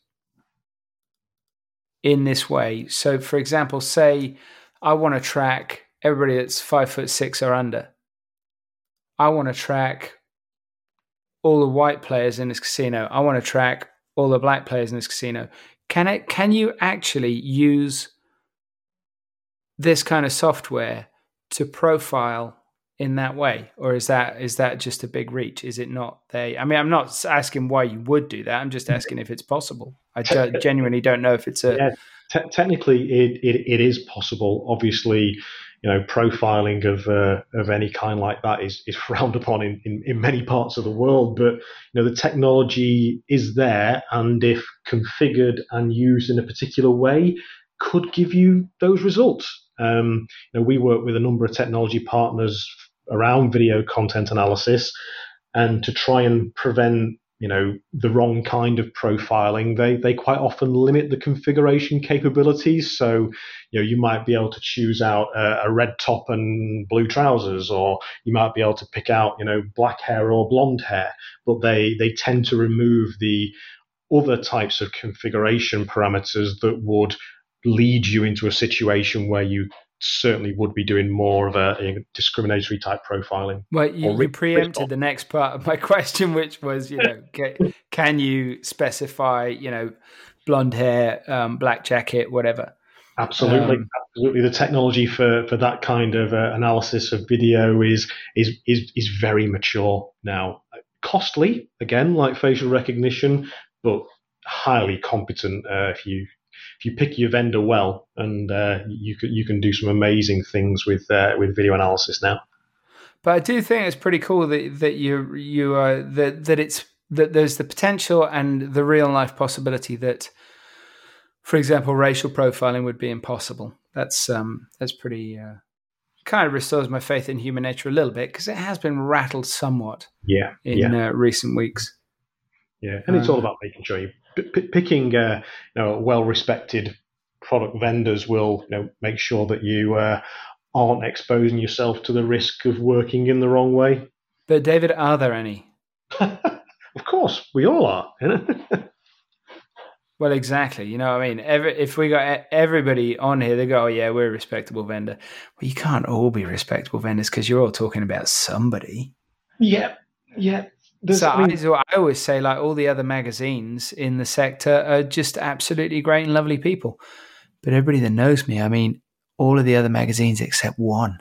in this way? So, for example, say I want to track everybody that's 5'6" or under. I want to track all the white players in this casino. I want to track all the black players in this casino. Can you actually use this kind of software to profile in that way, or is that just a big reach? Is it not there? I mean, I'm not asking why you would do that. I'm just asking if it's possible. I genuinely don't know if it's a. Yeah, technically, it is possible. Obviously, profiling of any kind like that is frowned upon in many parts of the world. But the technology is there, and if configured and used in a particular way, could give you those results. We work with a number of technology partners around video content analysis, and to try and prevent the wrong kind of profiling, they quite often limit the configuration capabilities. So you might be able to choose out a red top and blue trousers, or you might be able to pick out black hair or blonde hair, but they tend to remove the other types of configuration parameters that would lead you into a situation where you certainly would be doing more of a discriminatory type profiling. Well, you preempted the next part of my question, which was, can you specify, blonde hair, black jacket, whatever? Absolutely. The technology for that kind of analysis of video is very mature now. Costly, again, like facial recognition, but highly competent if you pick your vendor well, and you can do some amazing things with video analysis now. But I do think it's pretty cool that there's the potential and the real life possibility that, for example, racial profiling would be impossible. That's pretty kind of restores my faith in human nature a little bit, because it has been rattled somewhat. In recent weeks. Yeah, and it's all about making sure you picking well-respected product vendors will make sure that you aren't exposing yourself to the risk of working in the wrong way. But David, are there any? Of course, we all are. Well, exactly. If we got everybody on here, they go, "Oh yeah, we're a respectable vendor." Well, you can't all be respectable vendors because you're all talking about somebody. Yeah. I always say, like, all the other magazines in the sector are just absolutely great and lovely people. But everybody that knows me, all of the other magazines except one.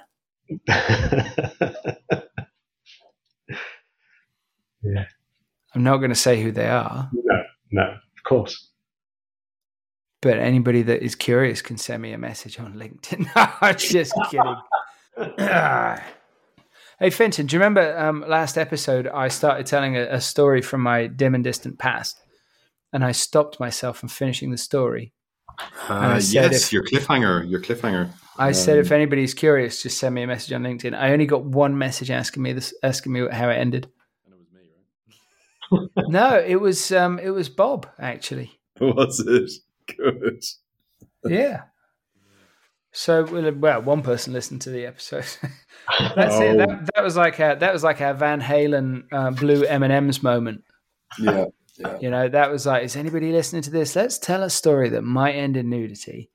Yeah. I'm not going to say who they are. No, of course. But anybody that is curious can send me a message on LinkedIn. No, I'm just kidding. Hey, Fintan, do you remember last episode I started telling a story from my dim and distant past, and I stopped myself from finishing the story? Yes, your cliffhanger. I said, if anybody's curious, just send me a message on LinkedIn. I only got one message asking me how it ended. And it was me, right? No, it was Bob, actually. Was it? Good. Yeah. So, well, one person listened to the episode. That's it. That was like our Van Halen blue M&Ms moment. Yeah. That was like, is anybody listening to this? Let's tell a story that might end in nudity,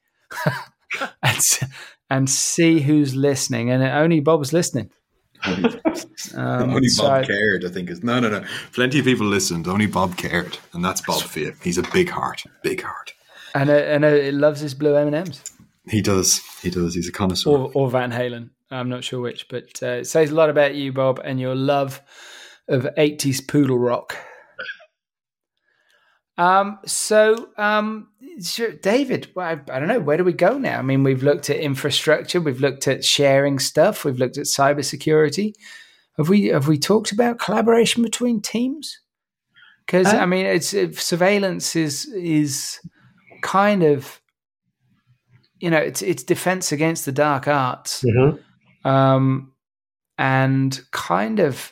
and see who's listening. And only Bob's listening. Only Bob cared, I think. No. Plenty of people listened. Only Bob cared, and that's Bob for you. He's a big heart. And it loves his blue M&Ms. He does. He's a connoisseur. Or Van Halen. I'm not sure which, but it says a lot about you, Bob, and your love of 80s poodle rock. Sure, David, I don't know, where do we go now? We've looked at infrastructure, we've looked at sharing stuff, we've looked at cybersecurity. Have we talked about collaboration between teams? Because surveillance is kind of, it's defense against the dark arts, and kind of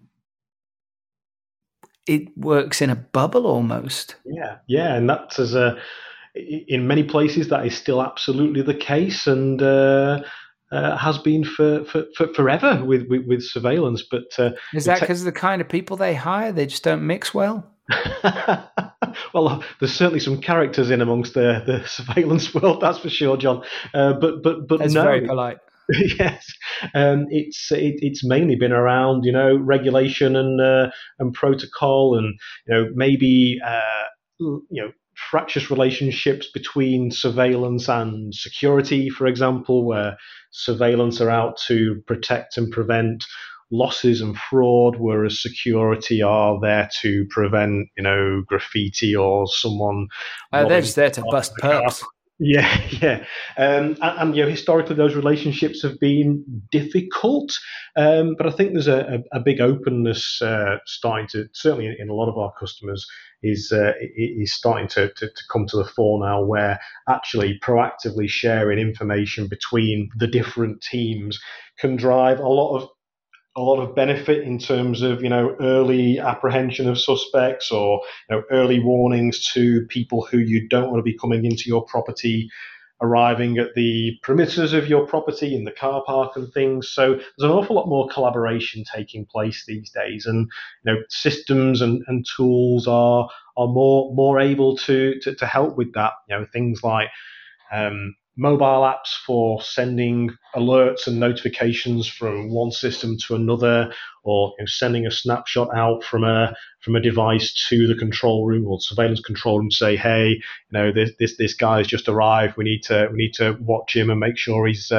it works in a bubble almost. Yeah, and that's in many places that is still absolutely the case, and has been for forever with surveillance. But is that because of the kind of people they hire? They just don't mix well. Well, there's certainly some characters in amongst the surveillance world, that's for sure, John. But that's no. Very polite. Yes, it's mainly been around regulation and protocol, and maybe fractious relationships between surveillance and security, for example, where surveillance are out to protect and prevent losses and fraud, whereas security are there to prevent graffiti or someone. They're just there to bust perps. Yeah. And historically those relationships have been difficult, but I think there's a big openness starting to, certainly in a lot of our customers, is starting to come to the fore now, where actually proactively sharing information between the different teams can drive a lot of benefit in terms of early apprehension of suspects, or early warnings to people who you don't want to be coming into your property, arriving at the perimeters of your property in the car park and things. So there's an awful lot more collaboration taking place these days, and systems and tools are more able to help with that. Things like mobile apps for sending alerts and notifications from one system to another, or sending a snapshot out from a device to the control room or surveillance control room to say, hey, this guy's just arrived. We need to watch him and make sure he's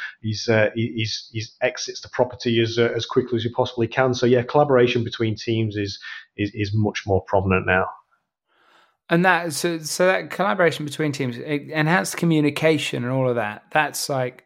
exits the property as quickly as he possibly can. So yeah, collaboration between teams is much more prominent now. And that so that collaboration between teams, enhanced communication, and all of that. That's like,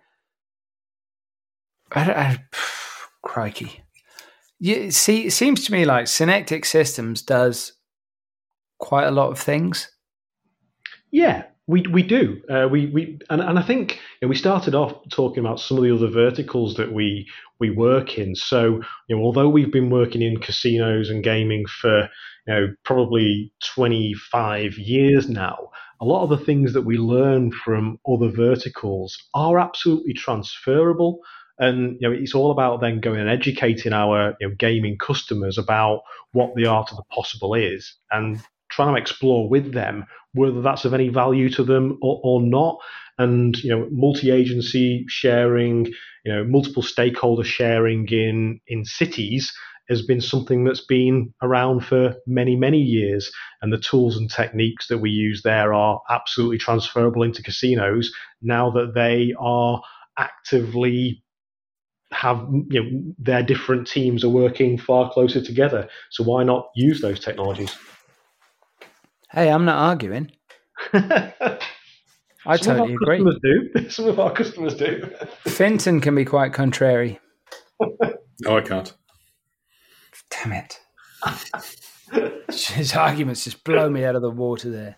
crikey. It seems to me like Synectic Systems does quite a lot of things. Yeah, we do. And I think we started off talking about some of the other verticals that we work in. So although we've been working in casinos and gaming for probably 25 years now, a lot of the things that we learn from other verticals are absolutely transferable. And it's all about then going and educating our gaming customers about what the art of the possible is, and trying to explore with them whether that's of any value to them or not. And multi-agency sharing, multiple stakeholder sharing in cities has been something that's been around for many, many years. And the tools and techniques that we use there are absolutely transferable into casinos now that they are actively have their different teams are working far closer together. So why not use those technologies? Hey, I'm not arguing. I totally agree. Some of our customers do. Finton can be quite contrary. No, I can't. Damn it. His arguments just blow me out of the water there.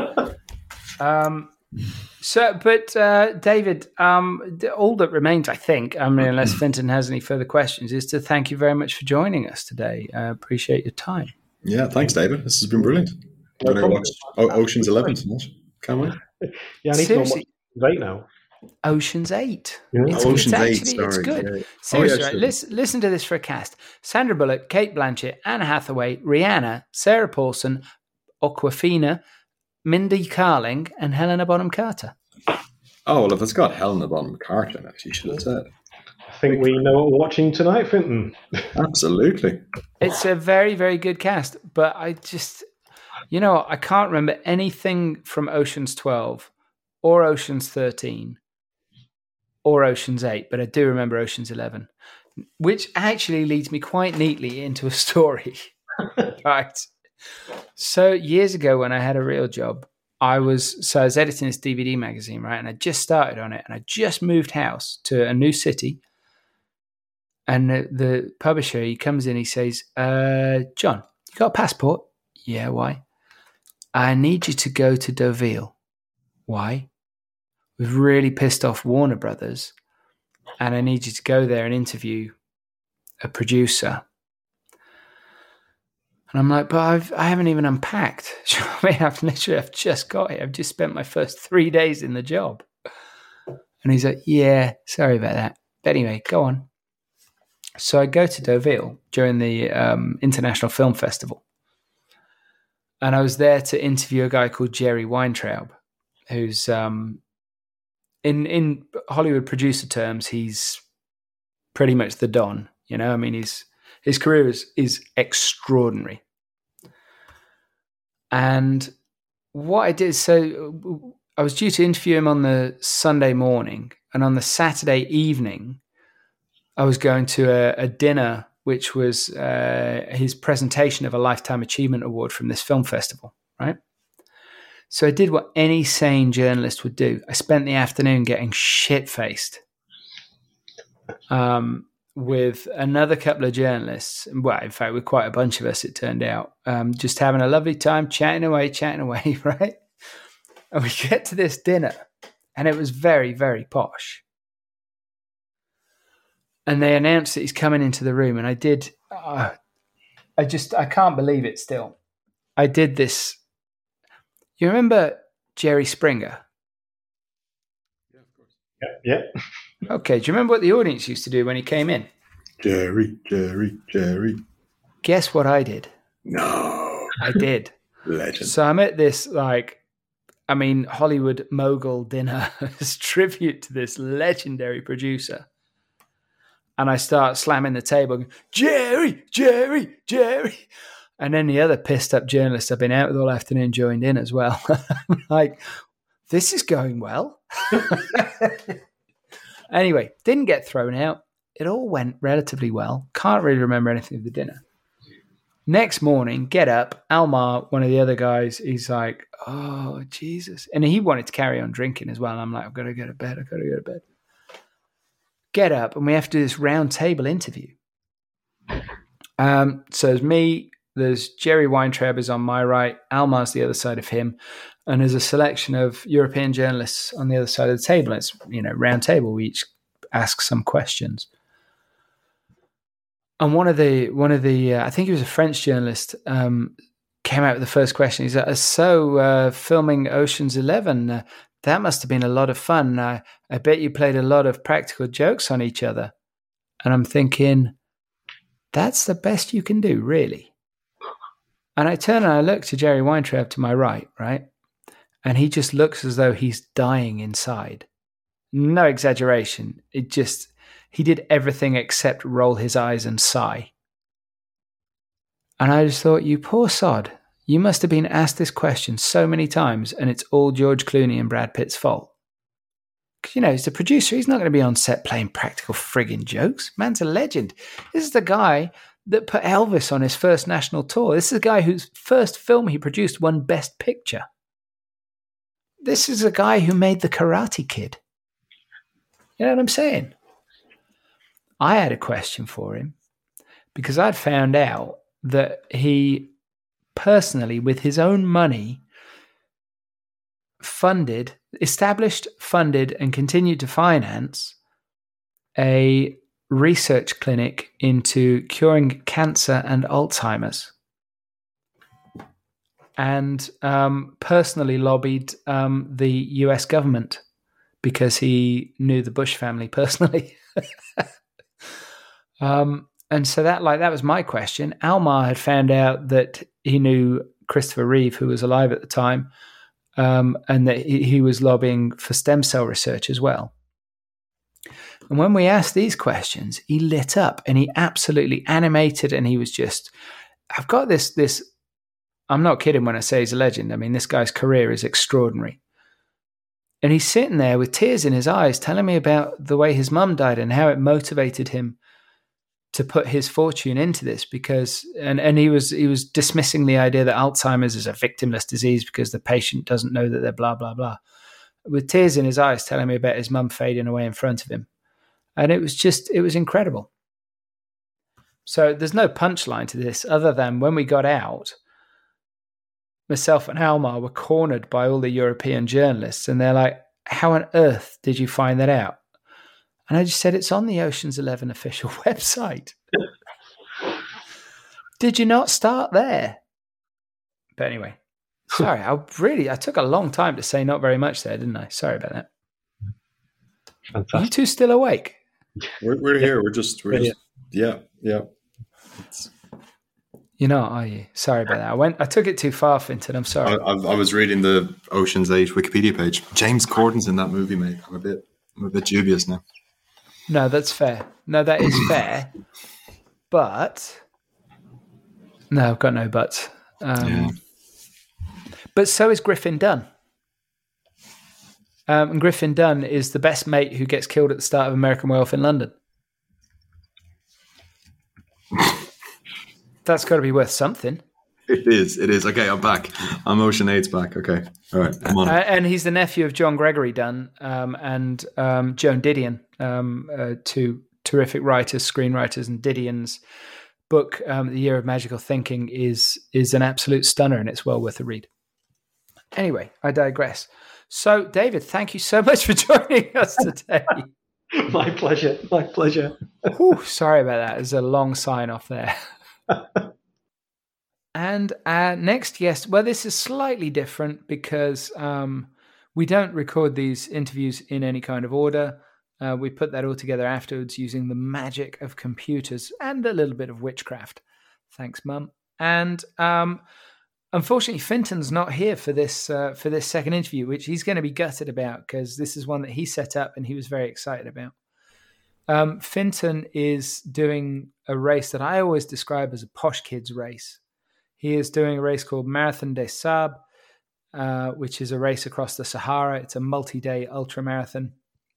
David, all that remains, I think, unless Finton has any further questions, is to thank you very much for joining us today. I appreciate your time. Yeah, thanks, David. This has been brilliant. I'm going to watch Ocean's 11 tonight. Can't wait. Yeah, I need Seriously? to watch 8 now. Ocean's 8. Yeah. Ocean's 8, Sorry. It's good. Yeah. Seriously, Oh, yeah, listen to this for a cast. Sandra Bullock, Kate Blanchett, Anne Hathaway, Rihanna, Sarah Paulson, Awkwafina, Mindy Kaling, and Helena Bonham Carter. Oh, well, if it's got Helena Bonham Carter in it, you should have said. I think we know what we're watching tonight, Finton. Absolutely. It's a very, very good cast, but I just... I can't remember anything from Ocean's 12 or Ocean's 13 or Ocean's 8, but I do remember Ocean's 11, which actually leads me quite neatly into a story. Right. So years ago when I had a real job, I was editing this DVD magazine, right? And I just started on it, and I just moved house to a new city. And the publisher, he comes in, he says, John, you got a passport? Yeah, why? I need you to go to Deauville. Why? We've really pissed off Warner Brothers, and I need you to go there and interview a producer. And I'm like, but I haven't even unpacked. I've just got here. I've just spent my first 3 days in the job. And he's like, yeah, sorry about that. But anyway, go on. So I go to Deauville during the International Film Festival. And I was there to interview a guy called Jerry Weintraub, who's in Hollywood producer terms, he's pretty much the Don. His career is extraordinary. And what I did, so I was due to interview him on the Sunday morning, and on the Saturday evening, I was going to a dinner, which was his presentation of a Lifetime Achievement Award from this film festival, right? So I did what any sane journalist would do. I spent the afternoon getting shit-faced with another couple of journalists. Well, in fact, with quite a bunch of us, it turned out. Just having a lovely time, chatting away, right? And we get to this dinner, and it was very, very posh. And they announced that he's coming into the room, and I did. I can't believe it still. I did this. You remember Jerry Springer? Yeah, of course. Yeah. Okay, do you remember what the audience used to do when he came in? Jerry. Guess what I did? No. I did. Legend. So I'm at this, I mean, Hollywood mogul dinner as tribute to this legendary producer. And I start slamming the table, going, Jerry, Jerry, Jerry. And then the other pissed up journalist I've been out with all afternoon joined in as well. I'm like, this is going well. Anyway, didn't get thrown out. It all went relatively well. Can't really remember anything of the dinner. Next morning, get up. Almar, one of the other guys, he's like, oh, Jesus. And he wanted to carry on drinking as well. And I'm like, I've got to go to bed. I've got to go to bed. Get up, and we have to do this round table interview. So there's me, there's Jerry Weintraub is on my right, Almar's the other side of him, and there's a selection of European journalists on the other side of the table. It's, round table. We each ask some questions. And one of the I think he was a French journalist, came out with the first question. He's like, filming Ocean's 11, that must have been a lot of fun. I bet you played a lot of practical jokes on each other. And I'm thinking, that's the best you can do, really. And I turn and I look to Jerry Weintraub to my right? And he just looks as though he's dying inside. No exaggeration. He did everything except roll his eyes and sigh. And I just thought, you poor sod. You must have been asked this question so many times, and it's all George Clooney and Brad Pitt's fault. Because, he's the producer. He's not going to be on set playing practical friggin' jokes. Man's a legend. This is the guy that put Elvis on his first national tour. This is the guy whose first film he produced won Best Picture. This is a guy who made The Karate Kid. You know what I'm saying? I had a question for him because I'd found out that he personally, with his own money, established, funded, and continued to finance a research clinic into curing cancer and Alzheimer's. And personally lobbied the US government because he knew the Bush family personally. And so that was my question. Almar had found out that he knew Christopher Reeve, who was alive at the time, and that he was lobbying for stem cell research as well. And when we asked these questions, he lit up and he absolutely animated, and he was just, I've got this, I'm not kidding when I say he's a legend. I mean, this guy's career is extraordinary. And he's sitting there with tears in his eyes telling me about the way his mum died and how it motivated him to put his fortune into this, because and he was dismissing the idea that Alzheimer's is a victimless disease because the patient doesn't know that they're blah blah blah, with tears in his eyes telling me about his mum fading away in front of him. And it was incredible. So there's no punchline to this other than when we got out, myself and Almar were cornered by all the European journalists, and they're like, how on earth did you find that out? And I just said, it's on the Ocean's 11 official website. Did you not start there? But anyway, sorry, I took a long time to say not very much there, didn't I? Sorry about that. Fantastic. Are you two still awake? We're here. We're just yeah. You're not, are you? Sorry about that. I took it too far, Finton. I'm sorry. I was reading the Ocean's 8 Wikipedia page. James Corden's in that movie, mate. I'm a bit dubious now. No, that's fair. No, that is fair. But no, I've got no buts. But so is Griffin Dunne. And Griffin Dunne is the best mate who gets killed at the start of American Werewolf in London. That's got to be worth something. It is. Okay, I'm back. I'm Ocean 8's back. Okay. All right, I'm on it. And he's the nephew of John Gregory Dunne and Joan Didion, two terrific writers, screenwriters, and Didion's book, The Year of Magical Thinking, is an absolute stunner, and it's well worth a read. Anyway, I digress. So, David, thank you so much for joining us today. My pleasure. Whew, sorry about that. There's a long sign off there. And our next guest, well, this is slightly different because we don't record these interviews in any kind of order. We put that all together afterwards using the magic of computers and a little bit of witchcraft. Thanks, Mum. And Unfortunately, Finton's not here for this second interview, which he's going to be gutted about because this is one that he set up and he was very excited about. Finton is doing a race that I always describe as a posh kids race. He is doing a race called Marathon des Sables, which is a race across the Sahara. It's a multi-day ultra marathon.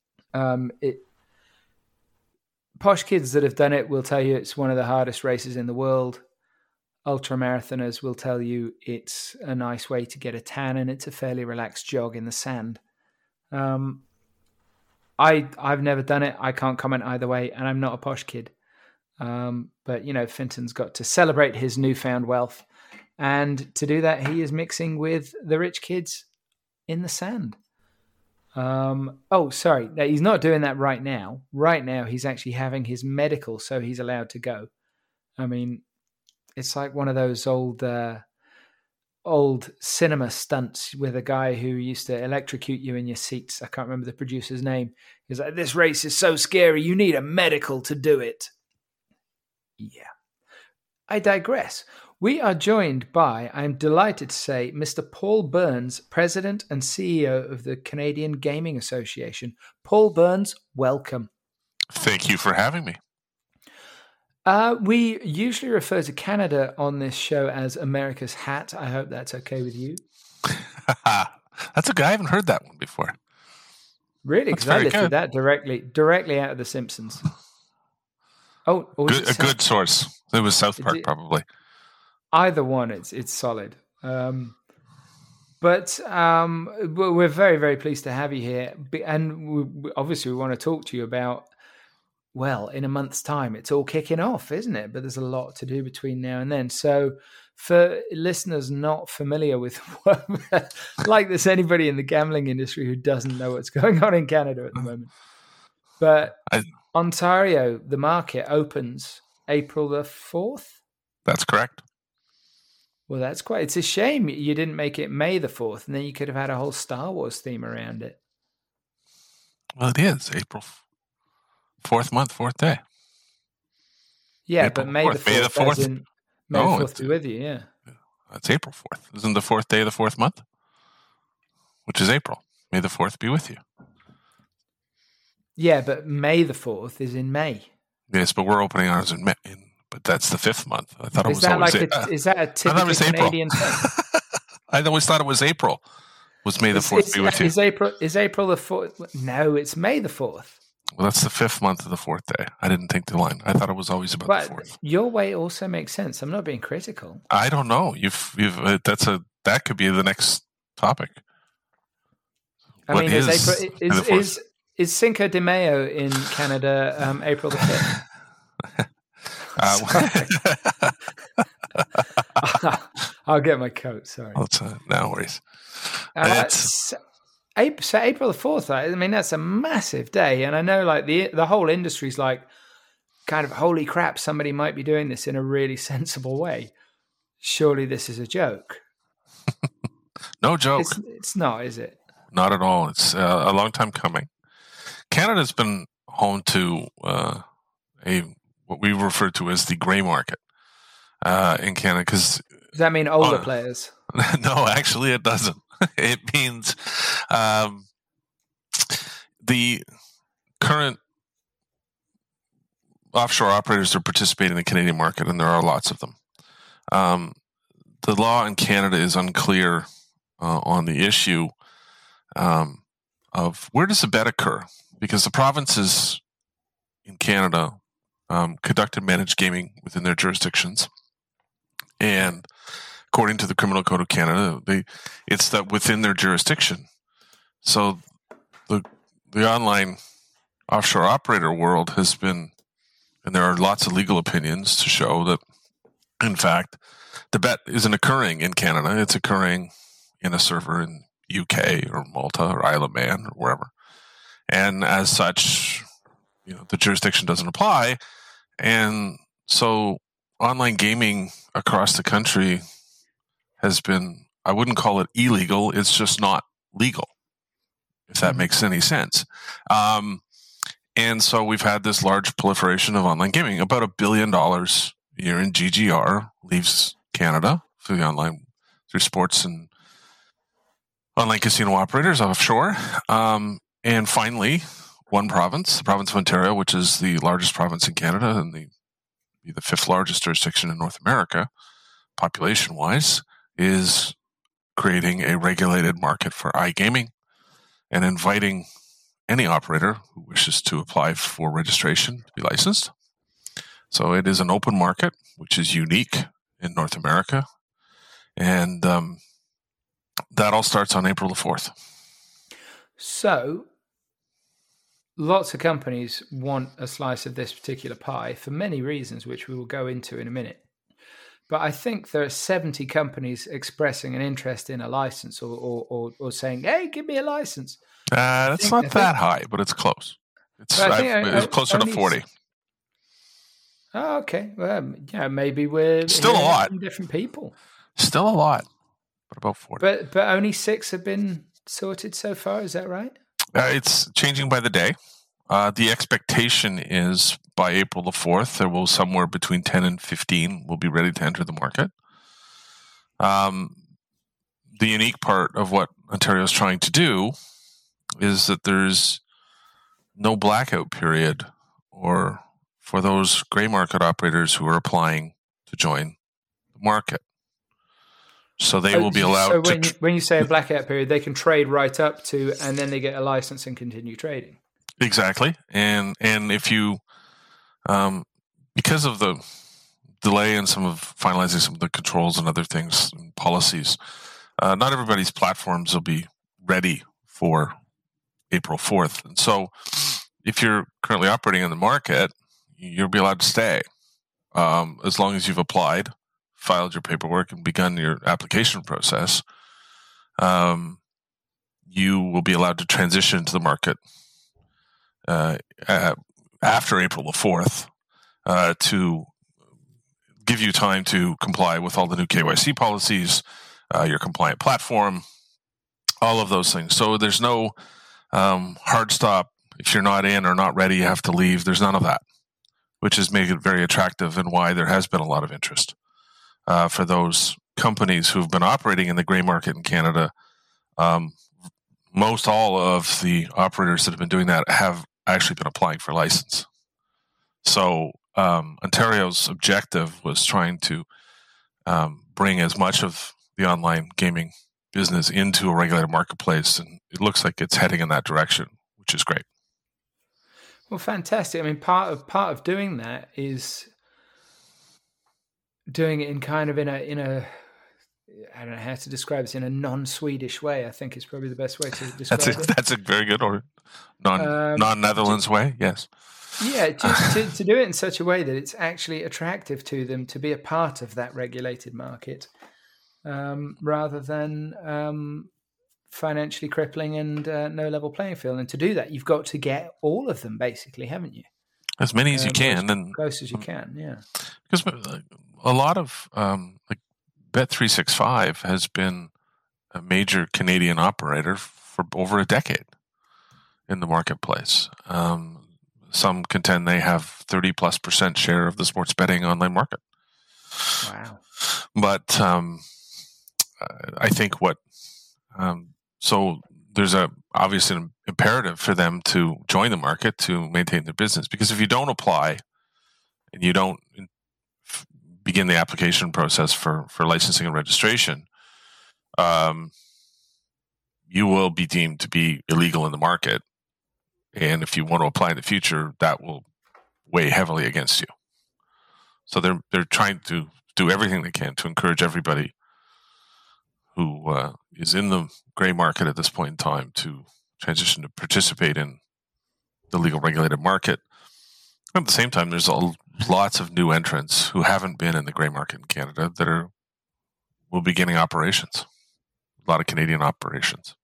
Posh kids that have done it will tell you it's one of the hardest races in the world. Ultra marathoners will tell you it's a nice way to get a tan and it's a fairly relaxed jog in the sand. I've never done it. I can't comment either way, and I'm not a posh kid. But, Finton's got to celebrate his newfound wealth. And to do that, he is mixing with the rich kids in the sand. Sorry. No, he's not doing that right now. Right now, he's actually having his medical, so he's allowed to go. I mean, it's like one of those old cinema stunts with a guy who used to electrocute you in your seats. I can't remember the producer's name. He's like, this race is so scary, you need a medical to do it. Yeah. I digress. We are joined by, I'm delighted to say, Mr. Paul Burns, President and CEO of the Canadian Gaming Association. Paul Burns, welcome. Thank you for having me. We usually refer to Canada on this show as America's hat. I hope that's okay with you. That's a guy. I haven't heard that one before. Really? Because I lifted that directly out of The Simpsons. Oh, a good source. It was South Park, probably. Either one, it's solid. But we're very, very pleased to have you here. And obviously we want to talk to you about, well, in a month's time, it's all kicking off, isn't it? But there's a lot to do between now and then. So for listeners not familiar with like there's anybody in the gambling industry who doesn't know what's going on in Canada at the moment. But Ontario, the market opens April the 4th? That's correct. Well, it's a shame you didn't make it May the 4th, and then you could have had a whole Star Wars theme around it. Well, it is April 4th month, 4th day. Yeah, April but May 4th, the 4th. May the 4th be with you, yeah. It's April 4th. Isn't the 4th day the 4th month? Which is April. May the 4th be with you. Yeah, but May the 4th is in May. Yes, but we're opening ours in May. But that's the 5th month. I thought it was always April. Is that a typical Canadian thing? I always thought it was April. Was May the 4th be with you? Is April the 4th? No, it's May the 4th. Well, that's the 5th month of the 4th day. I didn't think the line. I thought it was always about the 4th. Your way also makes sense. I'm not being critical. I don't know. That could be the next topic. Is Cinco de Mayo in Canada April the 5th? I'll get my coat. Sorry. No worries. So April the 4th. I mean, that's a massive day, and I know like the whole industry's like, kind of, holy crap! Somebody might be doing this in a really sensible way. Surely this is a joke. No joke. It's not, is it? Not at all. It's a long time coming. Canada's been home to what we refer to as the gray market in Canada. Does that mean older players? No, actually it doesn't. It means the current offshore operators are participating in the Canadian market, and there are lots of them. The law in Canada is unclear on the issue of where does the bet occur, because the provinces in Canada conduct and manage gaming within their jurisdictions, and according to the Criminal Code of Canada, it's that within their jurisdiction. So the online offshore operator world has been, and there are lots of legal opinions to show that, in fact, the bet isn't occurring in Canada. It's occurring in a server in UK or Malta or Isle of Man or wherever. And as such, the jurisdiction doesn't apply. And so online gaming across the country has been, I wouldn't call it illegal. It's just not legal, if that makes any sense. And so we've had this large proliferation of online gaming. About $1 billion a year in GGR leaves Canada through through sports and online casino operators offshore. And finally, one province, the province of Ontario, which is the largest province in Canada and the fifth largest jurisdiction in North America, population-wise, is creating a regulated market for iGaming and inviting any operator who wishes to apply for registration to be licensed. So it is an open market, which is unique in North America. And that all starts on April the 4th. So lots of companies want a slice of this particular pie for many reasons, which we will go into in a minute. But I think there are 70 companies expressing an interest in a license or saying, hey, give me a license. It's not that high, but it's close. It's closer to 40. Oh, okay. Well, yeah, maybe we're still a lot. From different people. Still a lot, but about 40. But only 6 have been sorted so far. Is that right? It's changing by the day. The expectation is by April the 4th, there will somewhere between 10 and 15 will be ready to enter the market. The unique part of what Ontario is trying to do is that there's no blackout period or for those gray market operators who are applying to join the market. So they will be allowed to... when you say a blackout period, they can trade right up to, and then they get a license and continue trading. Exactly. And if you, because of the delay in finalizing some of the controls and other things and policies, not everybody's platforms will be ready for April 4th. And so if you're currently operating in the market, you'll be allowed to stay as long as you've applied, filed your paperwork, and begun your application process. You will be allowed to transition to the market after April the 4th to give you time to comply with all the new KYC policies, your compliant platform, all of those things. So there's no hard stop. If you're not in or not ready, you have to leave. There's none of that, which has made it very attractive and why there has been a lot of interest for those companies who've been operating in the gray market in Canada. Most all of the operators that have been doing that have actually been applying for license. So Ontario's objective was trying to bring as much of the online gaming business into a regulated marketplace, and it looks like it's heading in that direction, which is great. Well, fantastic. I mean, part of doing that is doing it in a I don't know how to describe it, in a non-Swedish way. I think is probably the best way to describe it. That's a very good or non-Netherlands way. Yes. Yeah, just to do it in such a way that it's actually attractive to them to be a part of that regulated market, rather than financially crippling and no level playing field. And to do that, you've got to get all of them, basically, haven't you? As many as you can, and close as you can. Yeah, because a lot of like Bet365 has been a major Canadian operator for over a decade in the marketplace. Some contend they have 30+% share of the sports betting online market. Wow! But I think so there's obviously an imperative for them to join the market to maintain their business, because if you don't apply and you don't begin the application process for licensing and registration, you will be deemed to be illegal in the market. And if you want to apply in the future, that will weigh heavily against you. So they're trying to do everything they can to encourage everybody who is in the gray market at this point in time to transition to participate in the legal regulated market. At the same time, there's lots of new entrants who haven't been in the gray market in Canada that will be beginning operations. A lot of Canadian operations.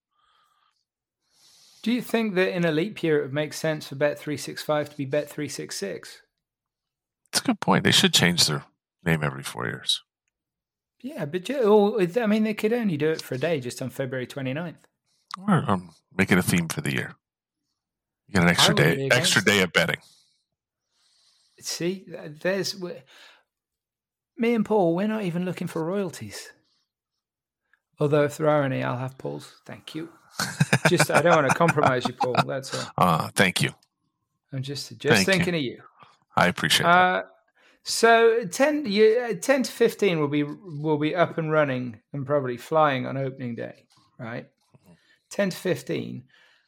Do you think that in a leap year it would make sense for Bet365 to be Bet366? That's a good point. They should change their name every 4 years. Yeah, but I mean, they could only do it for a day, just on February 29th. Or make it a theme for the year. You get an extra day of betting. See, me and Paul, we're not even looking for royalties. Although if there are any, I'll have Paul's. Thank you. Just I don't want to compromise you, Paul. That's all. Thank you. I'm just Thank thinking you. of you. I appreciate that. So 10 to 15 will be up and running and probably flying on opening day, right? 10 to 15.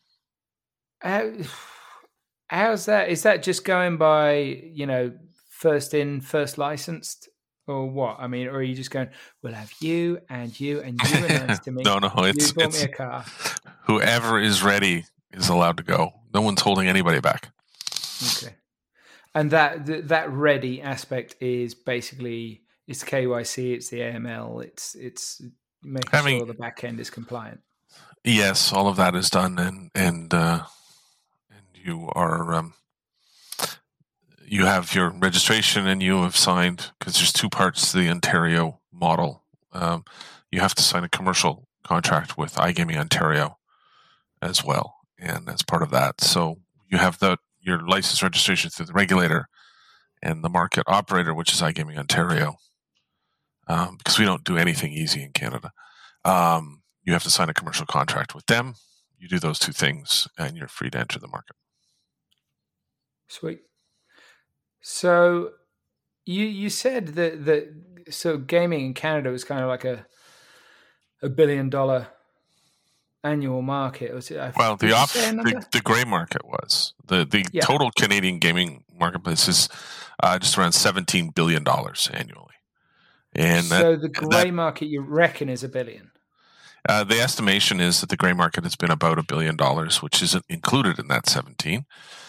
How's that? Is that just going by, first in, first licensed, or what? I mean, or are you just going, we'll have you and you and you announced to me. No, you bought me a car. Whoever is ready is allowed to go. No one's holding anybody back. Okay. And that ready aspect is basically it's KYC, it's the AML, it's making sure the back end is compliant. Yes, all of that is done, and you are you have your registration and you have signed, because there's two parts to the Ontario model. You have to sign a commercial contract with iGaming Ontario as well, and as part of that, so you have your license registration through the regulator and the market operator, which is iGaming Ontario, because we don't do anything easy in Canada. You have to sign a commercial contract with them. You do those two things, and you're free to enter the market. Sweet. So you said that so gaming in Canada was kind of like a $1 billion annual market. Was it? Well, the gray market was the total Canadian gaming marketplace is just around $17 billion annually. And so the gray market, you reckon, is $1 billion? The estimation is that the gray market has been about $1 billion, which isn't included in that 17.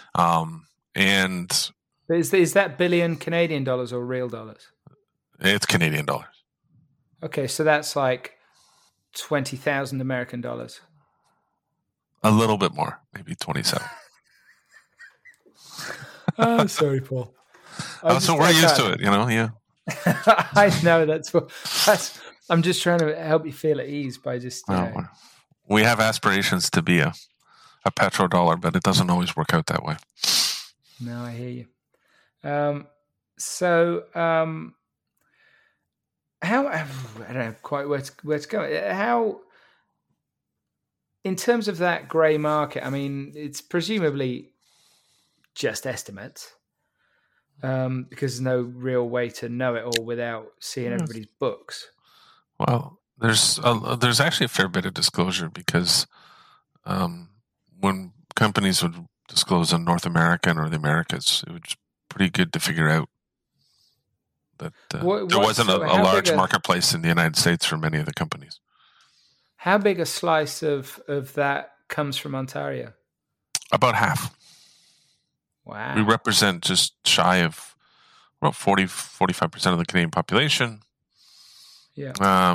And but is that billion Canadian dollars or real dollars? It's Canadian dollars. Okay, so that's like 20,000 American dollars. A little bit more, maybe 27. Oh, sorry, Paul. So we're used to it, Yeah. I know that's. I'm just trying to help you feel at ease by just. We have aspirations to be a petrodollar, but it doesn't always work out that way. No, I hear you. How I don't know quite where to go. How, in terms of that grey market, I mean, it's presumably just estimates, because there's no real way to know it all without seeing everybody's books. Well, there's actually a fair bit of disclosure, because when companies would disclose in North America or the Americas, it was pretty good to figure out that there wasn't a large marketplace in the United States for many of the companies. How big a slice of that comes from Ontario? About half. Wow. We represent just shy of about 45% of the Canadian population. Yeah.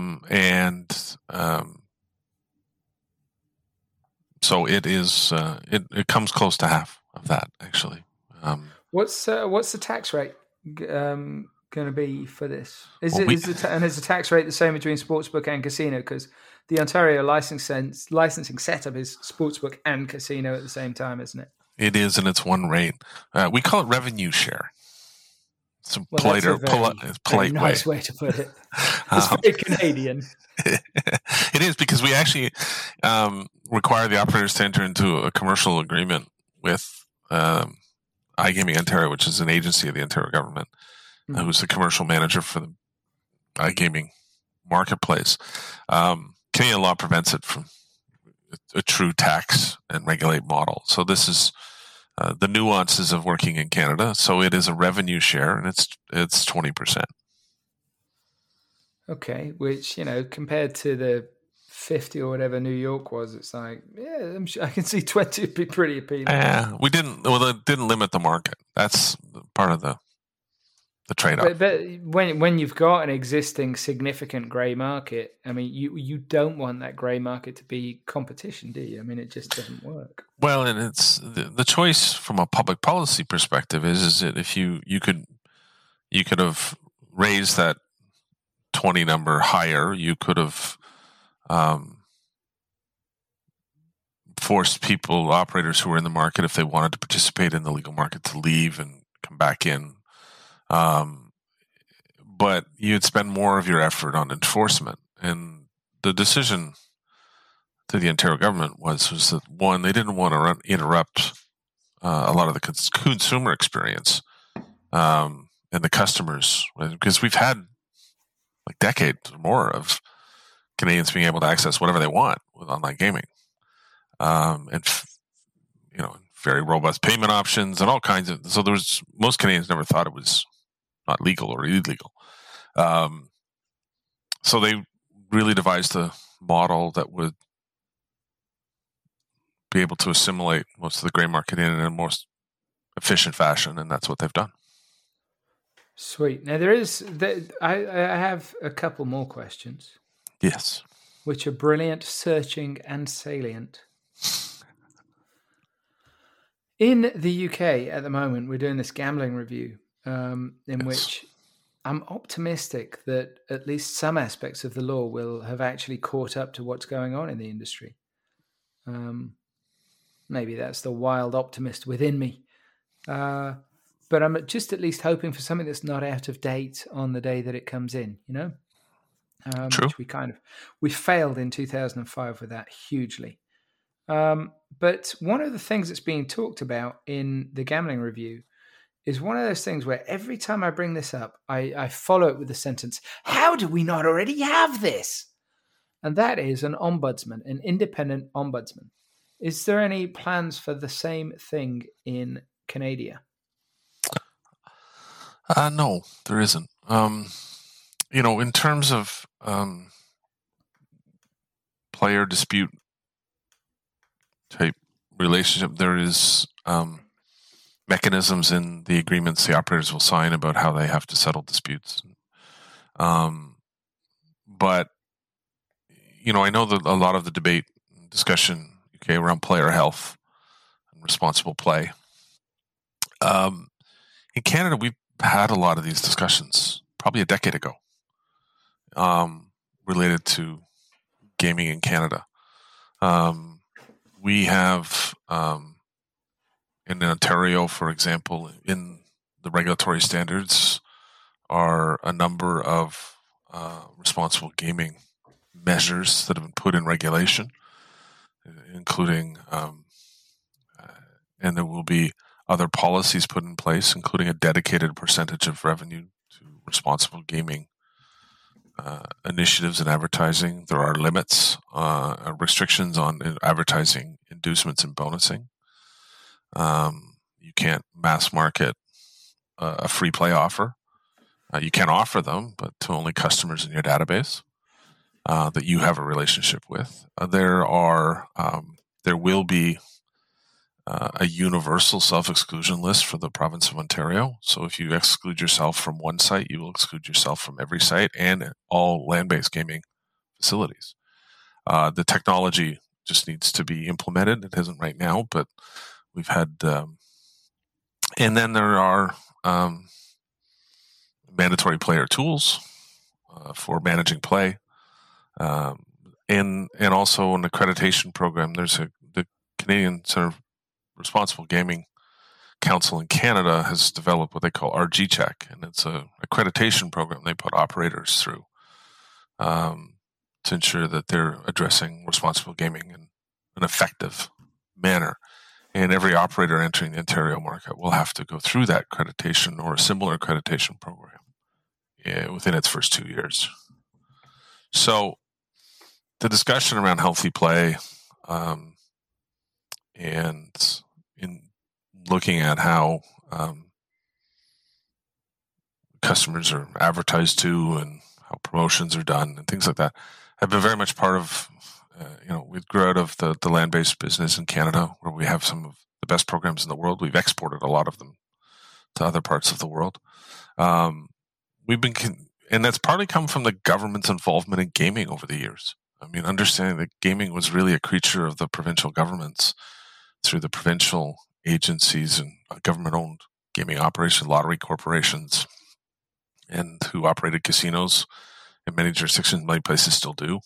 So it is. It comes close to half of that, actually. What's the tax rate going to be for this? Is the tax rate the same between sportsbook and casino? Because the Ontario licensing setup is sportsbook and casino at the same time, isn't it? It is, and it's one rate. We call it revenue share. It's a polite nice way to put it. It's very Canadian. It is, because we actually require the operators to enter into a commercial agreement with iGaming Ontario, which is an agency of the Ontario government, who's the commercial manager for the iGaming marketplace. Canadian law prevents it from a true tax and regulate model. So this is the nuances of working in Canada. So it is a revenue share, and it's 20%. Okay, which, compared to the 50 or whatever New York was, it's like, yeah, I'm sure I can see 20 would be pretty appealing. It didn't limit the market. That's part of the trade-off. But when you've got an existing significant grey market, I mean, you don't want that grey market to be competition, do you? I mean, it just doesn't work. Well, and it's the choice from a public policy perspective is that if you could have raised that 20 number higher, you could have forced operators who were in the market, if they wanted to participate in the legal market, to leave and come back in. But you'd spend more of your effort on enforcement, and the decision to the Ontario government was that, one, they didn't want to interrupt a lot of the consumer experience and the customers, because we've had like decades or more of Canadians being able to access whatever they want with online gaming, and very robust payment options and all kinds of. So most Canadians never thought it was not legal or illegal. So they really devised a model that would be able to assimilate most of the gray market in a more efficient fashion, and that's what they've done. Sweet. Now I have a couple more questions. Yes. Which are brilliant, searching, and salient. In the UK at the moment, we're doing this gambling review in which I'm optimistic that at least some aspects of the law will have actually caught up to what's going on in the industry. Maybe that's the wild optimist within me. But I'm just at least hoping for something that's not out of date on the day that it comes in, True. Which we failed in 2005 with that hugely. But one of the things that's being talked about in the gambling review is one of those things where every time I bring this up, I follow it with the sentence, how do we not already have this? And that is an ombudsman, an independent ombudsman. Is there any plans for the same thing in Canada? No, there isn't. In terms of player dispute type relationship, there is mechanisms in the agreements the operators will sign about how they have to settle disputes. But I know that a lot of the debate and discussion around player health and responsible play. In Canada, we've had a lot of these discussions probably a decade ago, related to gaming in Canada. We have, in Ontario, for example, in the regulatory standards are a number of responsible gaming measures that have been put in regulation, including, and there will be other policies put in place, including a dedicated percentage of revenue to responsible gaming initiatives and advertising. There are limits, restrictions on advertising inducements and bonusing. You can't mass market a free play offer. You can offer them, but to only customers in your database that you have a relationship with. There will be a universal self-exclusion list for the province of Ontario. So if you exclude yourself from one site, you will exclude yourself from every site and all land-based gaming facilities. The technology just needs to be implemented. It isn't right now, but we've had... and then there are mandatory player tools for managing play. And also an accreditation program. There's the Canadian Center of Responsible Gaming Council in Canada has developed what they call RG Check, and it's a accreditation program they put operators through to ensure that they're addressing responsible gaming in an effective manner. And every operator entering the Ontario market will have to go through that accreditation or a similar accreditation program within its first 2 years. So the discussion around healthy play and in looking at how customers are advertised to and how promotions are done and things like that have been very much part of, we grew out of the land-based business in Canada where we have some of the best programs in the world. We've exported a lot of them to other parts of the world. And that's partly come from the government's involvement in gaming over the years. I mean, understanding that gaming was really a creature of the provincial governments through the provincial agencies and government-owned gaming operation, lottery corporations, and who operated casinos in many jurisdictions, many places still do.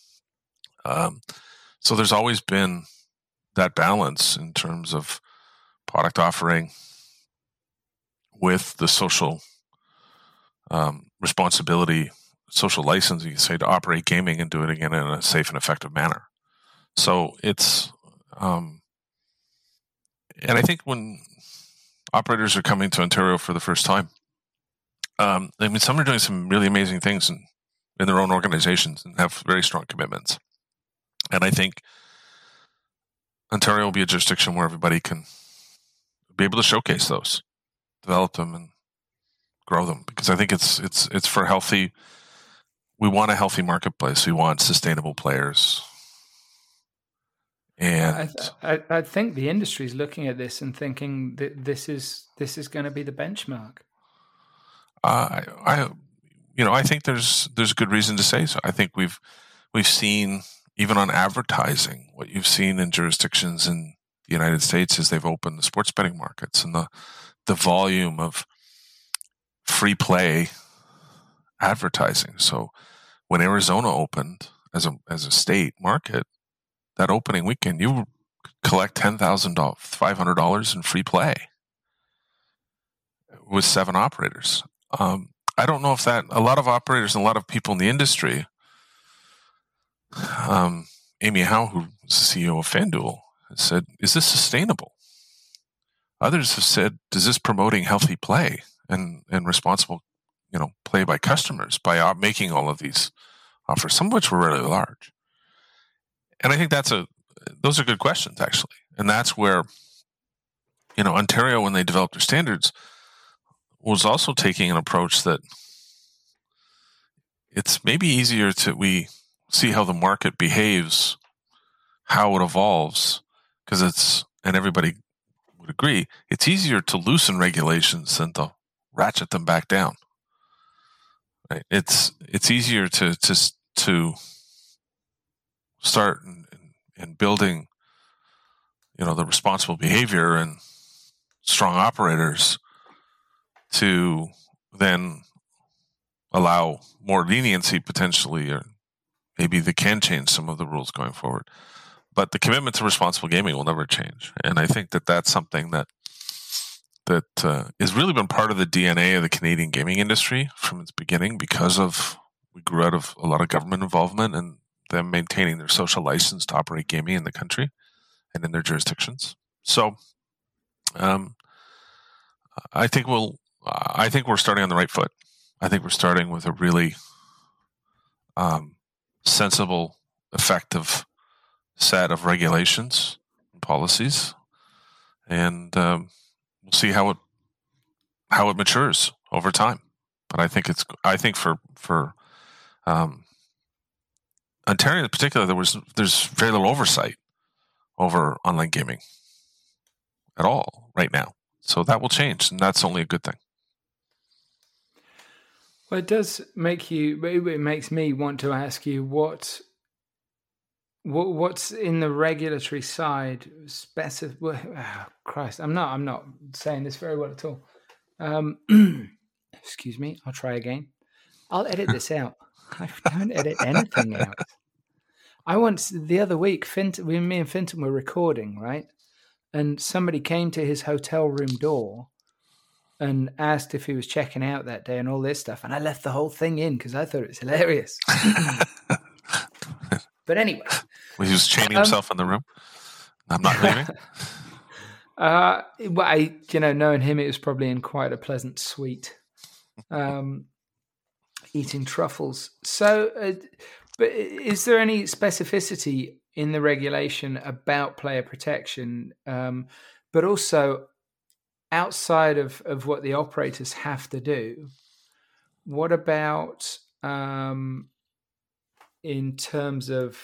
So there's always been that balance in terms of product offering with the social responsibility social license, you say, to operate gaming and do it again in a safe and effective manner. So it's, and I think when operators are coming to Ontario for the first time, I mean, some are doing some really amazing things in their own organizations and have very strong commitments. And I think Ontario will be a jurisdiction where everybody can be able to showcase those, develop them, and grow them. Because I think it's for healthy. We want a healthy marketplace. We want sustainable players. And I think the industry is looking at this and thinking that this is going to be the benchmark. I think there's good reason to say so. I think we've seen, even on advertising, what you've seen in jurisdictions in the United States is they've opened the sports betting markets, and the volume of free play advertising. So when Arizona opened as a state market, that opening weekend, you collect $10,500 in free play with 7 operators. I don't know if that, a lot of operators and a lot of people in the industry, Amy Howe, who's the CEO of FanDuel, has said, is this sustainable? Others have said, is this promoting healthy play and responsible, play by customers by making all of these offers, some of which were really large? And I think those are good questions, actually. And that's where, Ontario, when they developed their standards, was also taking an approach that it's maybe easier we see how the market behaves, how it evolves, because and everybody would agree, it's easier to loosen regulations than to ratchet them back down. Right? It's easier to start and building, the responsible behavior and strong operators to then allow more leniency potentially, or maybe they can change some of the rules going forward. But the commitment to responsible gaming will never change. And I think that that's something that has really been part of the DNA of the Canadian gaming industry from its beginning, because we grew out of a lot of government involvement and them maintaining their social license to operate gaming in the country and in their jurisdictions. So I think we're starting on the right foot. I think we're starting with a really sensible, effective set of regulations and policies, and we'll see how it matures over time. But I think for Ontario in particular, there's very little oversight over online gaming at all right now. So that will change, and that's only a good thing. Well, it does make it makes me want to ask you what's in the regulatory side. Christ, I'm not saying this very well at all. Excuse me, I'll try again. I'll edit this out. I don't edit anything out. The other week, me and Finton were recording, right? And somebody came to his hotel room door and asked if he was checking out that day and all this stuff. And I left the whole thing in because I thought it was hilarious. But anyway. Well, he was chaining himself in the room. I'm not leaving. Knowing him, it was probably in quite a pleasant suite, eating truffles. So, but is there any specificity in the regulation about player protection, but also outside of what the operators have to do? What about in terms of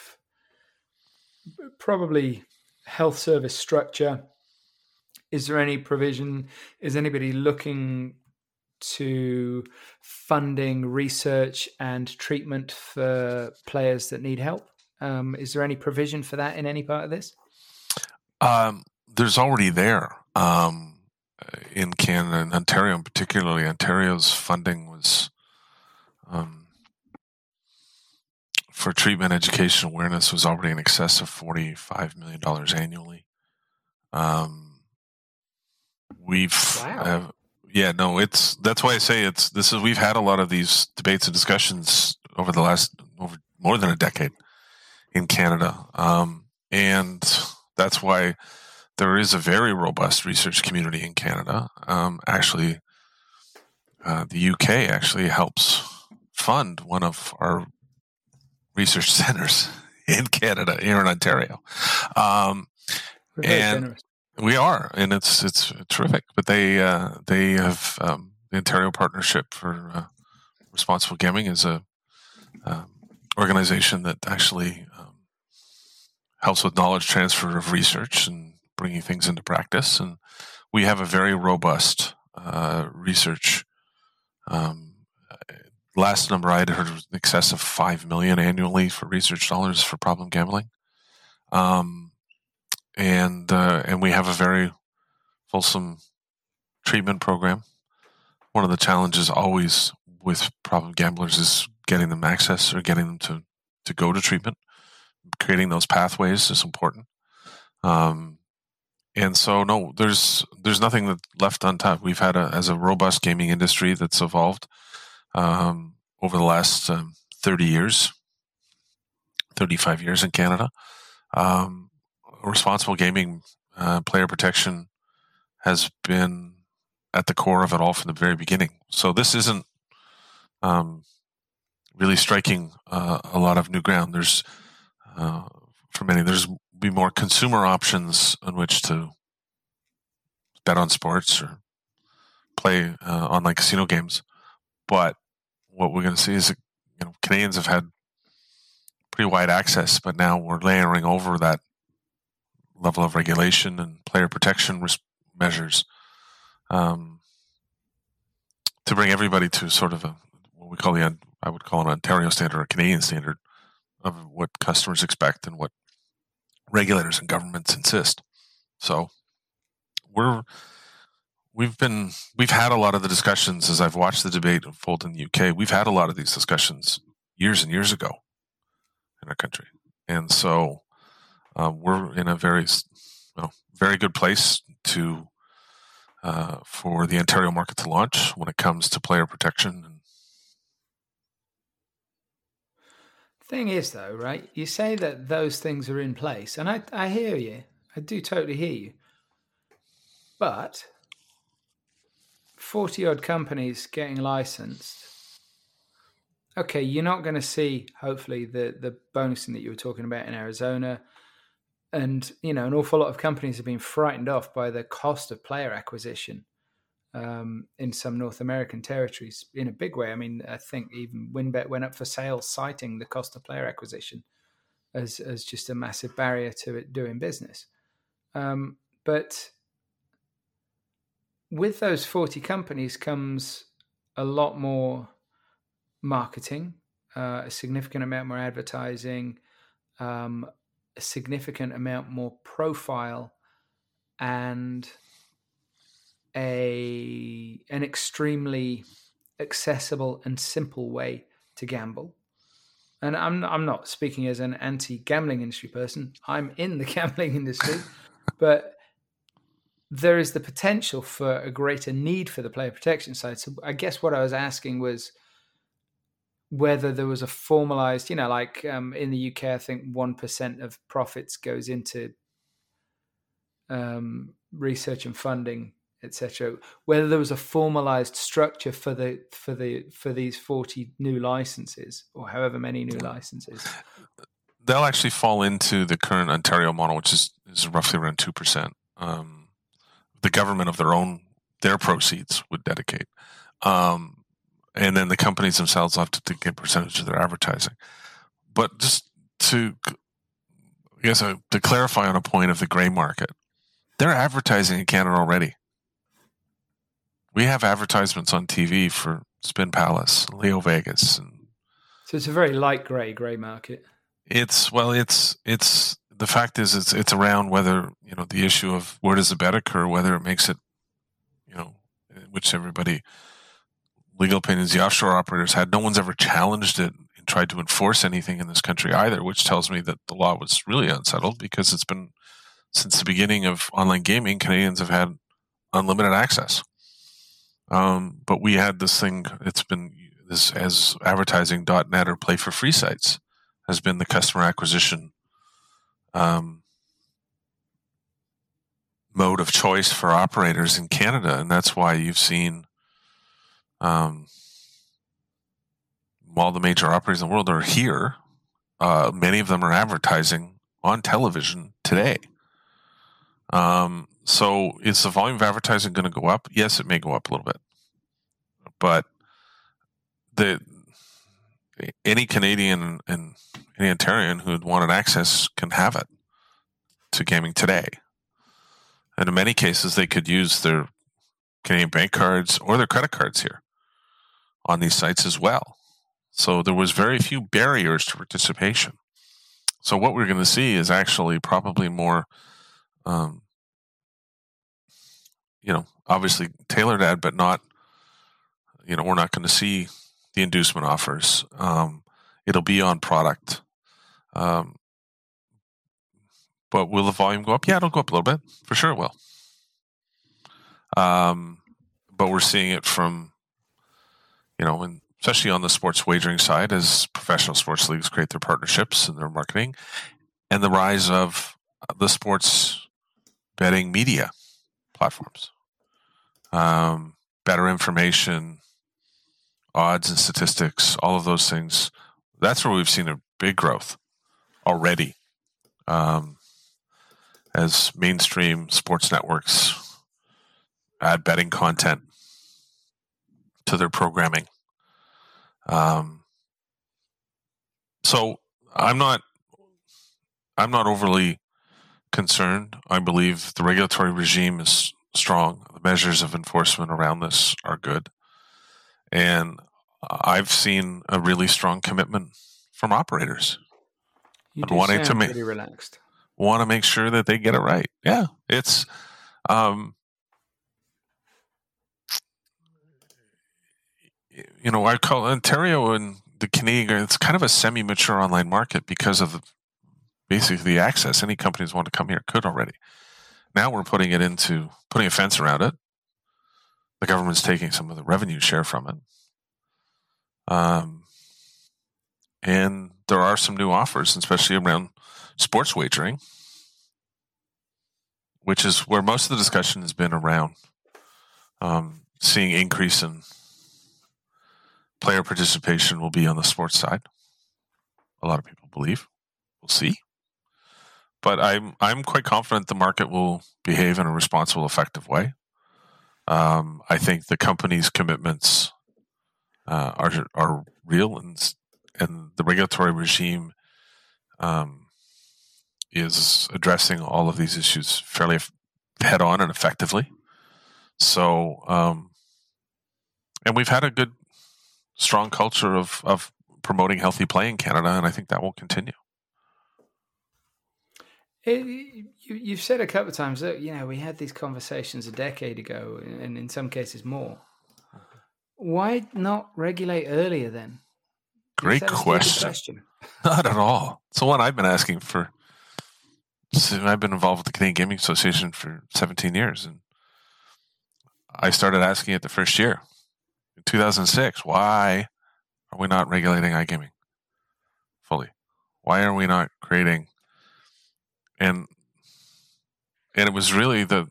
probably health service structure? Is there any provision? Is anybody looking to funding research and treatment for players that need help? Is there any provision for that in any part of this? There's already there in Canada and Ontario, and particularly Ontario's funding was for treatment, education, awareness was already in excess of $45 million annually. Yeah, no, that's why I say we've had a lot of these debates and discussions over more than a decade in Canada. And that's why there is a very robust research community in Canada. Actually, the UK actually helps fund one of our research centers in Canada, here in Ontario. We're very generous. We are, and it's terrific. But they have the Ontario Partnership for Responsible Gaming is a organization that actually helps with knowledge transfer of research and bringing things into practice. And we have a very robust research. Last number I had heard was in excess of $5 million annually for research dollars for problem gambling. And we have a very fulsome treatment program. One of the challenges always with problem gamblers is getting them access or getting them to go to treatment. Creating those pathways is important. And so, no, there's nothing that's left untapped. We've had as a robust gaming industry that's evolved over the last 30 years, 35 years in Canada. Responsible gaming, player protection has been at the core of it all from the very beginning. So this isn't really striking a lot of new ground. There's for many, there's be more consumer options on which to bet on sports or play online casino games. But what we're going to see is, Canadians have had pretty wide access, but now we're layering over that level of regulation and player protection measures to bring everybody to sort of what we call I would call an Ontario standard or Canadian standard of what customers expect and what regulators and governments insist. So we've had a lot of the discussions as I've watched the debate unfold in the UK. We've had a lot of these discussions years and years ago in our country, and so we're in a very good place to for the Ontario market to launch when it comes to player protection. Thing is, though, right? You say that those things are in place, and I hear you. I do totally hear you. But 40-odd companies getting licensed. Okay, you're not going to see, hopefully, the bonusing that you were talking about in Arizona. And, an awful lot of companies have been frightened off by the cost of player acquisition in some North American territories in a big way. I mean, I think even WinBet went up for sale, citing the cost of player acquisition as just a massive barrier to it doing business. But with those 40 companies comes a lot more marketing, a significant amount more advertising, a significant amount more profile, and an extremely accessible and simple way to gamble. And I'm not speaking as an anti-gambling industry person. I'm in the gambling industry, but there is the potential for a greater need for the player protection side. So I guess what I was asking was whether there was a formalized, like in the UK, I think 1% of profits goes into research and funding, etc. Whether there was a formalized structure for these 40 new licenses or however many new licenses. They'll actually fall into the current Ontario model, which is roughly around 2%. The government of their proceeds would dedicate. And then the companies themselves have to get a percentage of their advertising. But just to clarify on a point of the gray market, they're advertising in Canada already. We have advertisements on TV for Spin Palace, Leo Vegas. So it's a very light gray market. It's the fact is it's around whether, the issue of where does the bet occur, whether it makes it, which everybody, legal opinions, the offshore operators had. No one's ever challenged it and tried to enforce anything in this country either, which tells me that the law was really unsettled because it's been, since the beginning of online gaming, Canadians have had unlimited access. But we had this thing, it's been this as advertising.net or play for free sites has been the customer acquisition mode of choice for operators in Canada. And that's why you've seen all the major operators in the world are here. Many of them are advertising on television today. So is the volume of advertising going to go up? Yes, it may go up a little bit. But any Canadian and any Ontarian who would want an access can have it to gaming today. And in many cases, they could use their Canadian bank cards or their credit cards here on these sites as well. So there was very few barriers to participation. So what we're going to see is actually probably more, obviously tailored ad, but not, we're not going to see the inducement offers. It'll be on product. But will the volume go up? Yeah, it'll go up a little bit. For sure it will. But we're seeing it from, and especially on the sports wagering side as professional sports leagues create their partnerships and their marketing, and the rise of the sports betting media platforms. Better information, odds and statistics, all of those things. That's where we've seen a big growth already. As mainstream sports networks add betting content to their programming. So I'm not overly concerned. I believe the regulatory regime is strong. The measures of enforcement around this are good. And I've seen a really strong commitment from operators. You do sound pretty relaxed. Want to make sure that they get it right. Yeah, it's I call Ontario and the Canadian, it's kind of a semi-mature online market because of basically the access. Any companies want to come here could already. Now we're putting a fence around it. The government's taking some of the revenue share from it. And there are some new offers, especially around sports wagering, which is where most of the discussion has been around seeing increase in player participation will be on the sports side. A lot of people believe. We'll see. But I'm quite confident the market will behave in a responsible, effective way. I think the company's commitments are real, and the regulatory regime is addressing all of these issues fairly head on and effectively. So, and we've had a good, strong culture of promoting healthy play in Canada, and I think that will continue. You've said a couple of times that we had these conversations a decade ago, and in some cases more. Why not regulate earlier then? Great question. Not at all. It's the one I've been asking for. I've been involved with the Canadian Gaming Association for 17 years, and I started asking it the first year in 2006. Why are we not regulating iGaming fully? Why are we not creating? And it was really the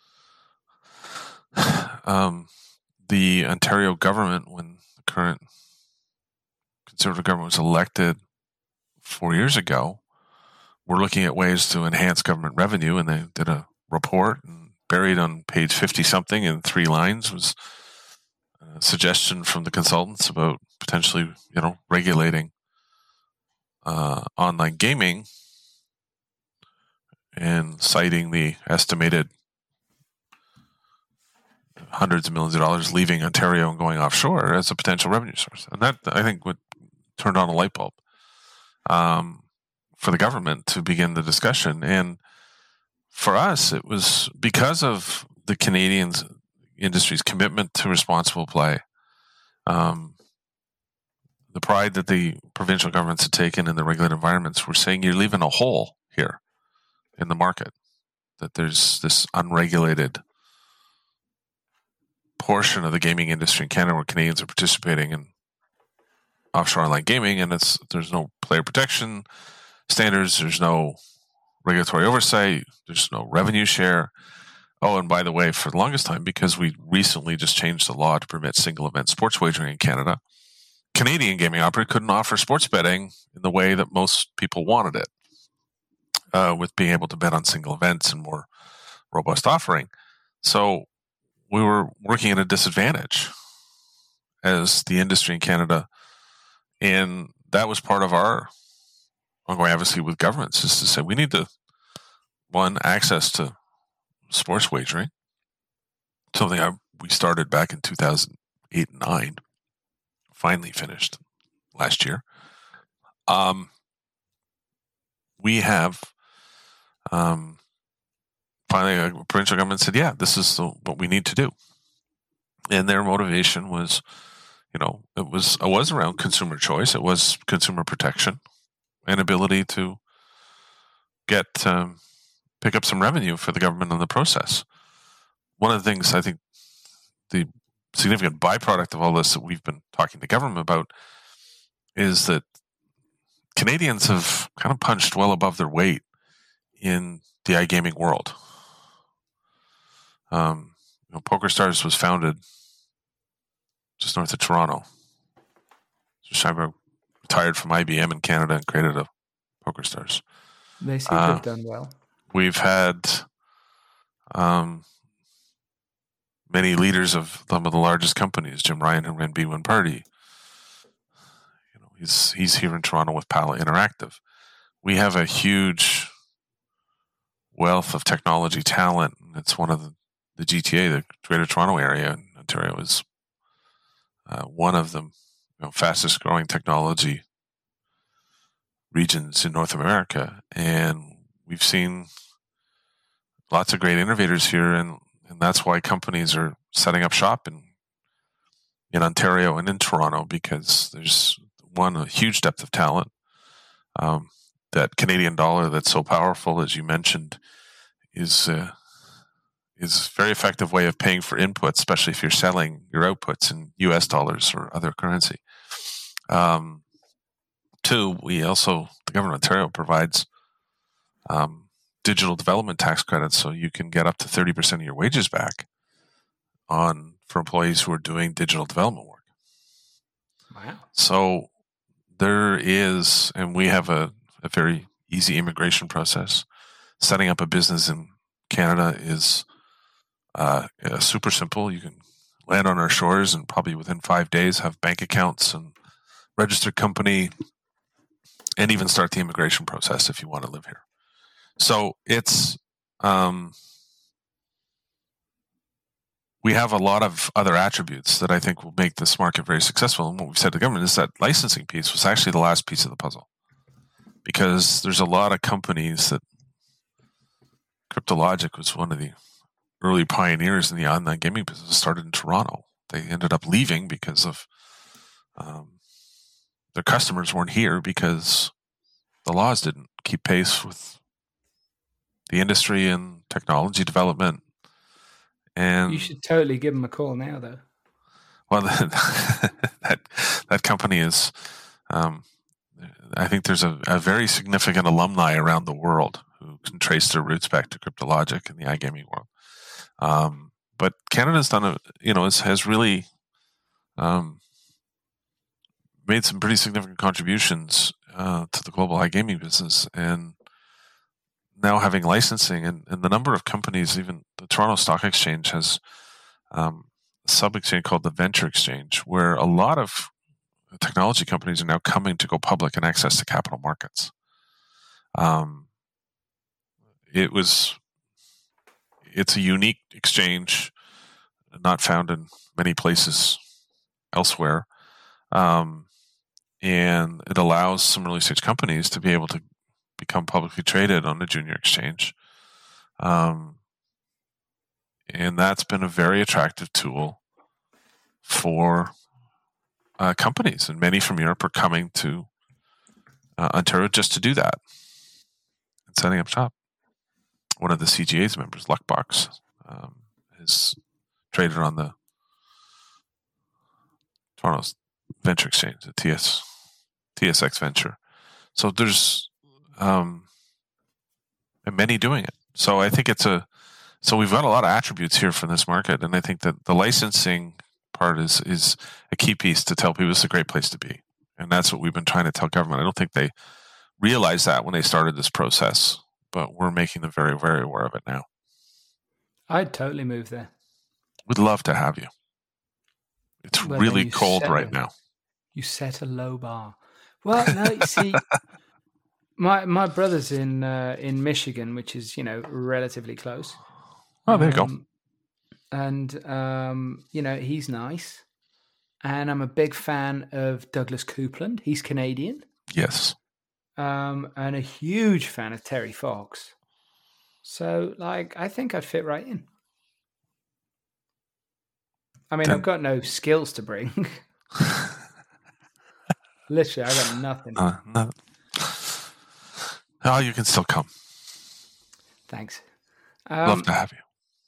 Ontario government, when the current Conservative government was elected 4 years ago, were looking at ways to enhance government revenue, and they did a report, and buried on page 50-something in 3 lines was a suggestion from the consultants about potentially, regulating online gaming, and citing the estimated hundreds of millions of dollars leaving Ontario and going offshore as a potential revenue source. And that, I think, would turn on a light bulb for the government to begin the discussion. And for us, it was because of the Canadian industry's commitment to responsible play, the pride that the provincial governments had taken in the regulated environments. We're saying you're leaving a hole here in the market, that there's this unregulated portion of the gaming industry in Canada where Canadians are participating in offshore online gaming, and there's no player protection standards, there's no regulatory oversight, there's no revenue share. Oh, and by the way, for the longest time, because we recently just changed the law to permit single event sports wagering in Canada, Canadian gaming operators couldn't offer sports betting in the way that most people wanted it, with being able to bet on single events and more robust offering. So we were working at a disadvantage as the industry in Canada. And that was part of our ongoing advocacy with governments, is to say we need to, one, access to sports wagering, something we started back in 2008 and 9, finally finished last year. We have finally a provincial government said, yeah, this is what we need to do. And their motivation was, it was around consumer choice. It was consumer protection and ability to get pick up some revenue for the government in the process. One of the things I think the significant byproduct of all this that we've been talking to government about is that Canadians have kind of punched well above their weight in the iGaming world. PokerStars was founded just north of Toronto. Scheinberg retired from IBM in Canada and created a PokerStars. They seem to have done well. We've had many leaders of some of the largest companies. Jim Ryan, who ran B1 Party. He's here in Toronto with Pala Interactive. We have a huge wealth of technology talent. It's one of the GTA, the Greater Toronto Area in Ontario, is one of the fastest growing technology regions in North America, and we've seen lots of great innovators here, and that's why companies are setting up shop in Ontario and in Toronto, because there's a huge depth of talent. That Canadian dollar that's so powerful, as you mentioned, is a very effective way of paying for inputs, especially if you're selling your outputs in US dollars or other currency. Two, the government of Ontario provides digital development tax credits, so you can get up to 30% of your wages back for employees who are doing digital development work. Wow. So there is, and we have a very easy immigration process. Setting up a business in Canada is super simple. You can land on our shores and probably within 5 days have bank accounts and registered company, and even start the immigration process if you want to live here. So it's we have a lot of other attributes that I think will make this market very successful. And what we've said to the government is that licensing piece was actually the last piece of the puzzle, because there's a lot of companies that Cryptologic was one of the early pioneers in the online gaming business, started in Toronto. They ended up leaving because of their customers weren't here because the laws didn't keep pace with the industry and technology development. And you should totally give them a call now, though. Well, that company is, I think there's a very significant alumni around the world who can trace their roots back to Cryptologic in the iGaming world. But Canada's done has really made some pretty significant contributions to the global iGaming business, and now having licensing and the number of companies, even the Toronto Stock Exchange has a sub-exchange called the Venture Exchange, where a lot of technology companies are now coming to go public and access the capital markets. It's a unique exchange, not found in many places elsewhere. And it allows some early stage companies to be able to become publicly traded on the junior exchange. And that's been a very attractive tool for companies. And many from Europe are coming to Ontario just to do that and setting up shop. One of the CGA's members, Luckbox, is traded on the Toronto's venture exchange, the TSX Venture. So there's many doing it. So I think so we've got a lot of attributes here from this market, and I think that the licensing part is a key piece to tell people it's a great place to be. And that's what we've been trying to tell government. I don't think they realized that when they started this process, but we're making them very, very aware of it now. I'd totally move there. We'd love to have you. It's really cold right now. You set a low bar. Well, no, you see, my brother's in Michigan, which is, relatively close. Oh, there you go. And he's nice. And I'm a big fan of Douglas Coupland. He's Canadian. Yes. And a huge fan of Terry Fox. So, I think I'd fit right in. I mean, I've got no skills to bring. Literally, I got nothing. No. Oh, you can still come. Thanks. Love to have you.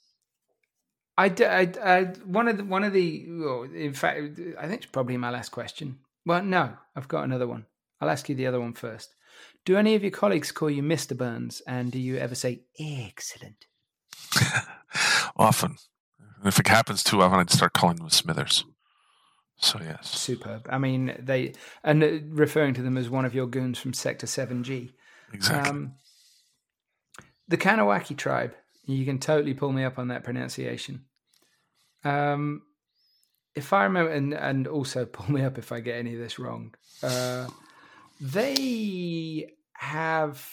One of the. Well, in fact, I think it's probably my last question. Well, no, I've got another one. I'll ask you the other one first. Do any of your colleagues call you Mr. Burns, and do you ever say excellent? Often. If it happens too often, I'd start calling them Smithers. So yes, superb. I mean, referring to them as one of your goons from Sector 7G. Exactly. The Kanawaki tribe. You can totally pull me up on that pronunciation. If I remember, and also pull me up if I get any of this wrong. They have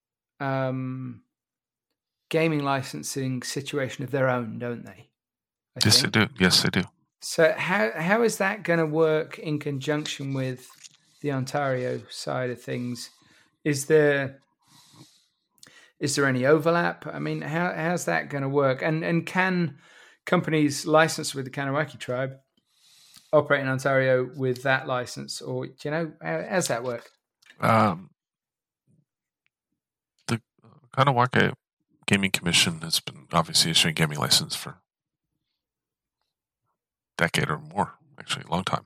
gaming licensing situation of their own, don't they? Yes, they do. Yes, they do. So how is that going to work in conjunction with the Ontario side of things? Is there any overlap? I mean, how's that going to work? And can companies licensed with the Kanawaki tribe operate in Ontario with that license, or how's that work? The Kanawaki Gaming Commission has been obviously issuing gaming license for a decade or more, actually, a long time.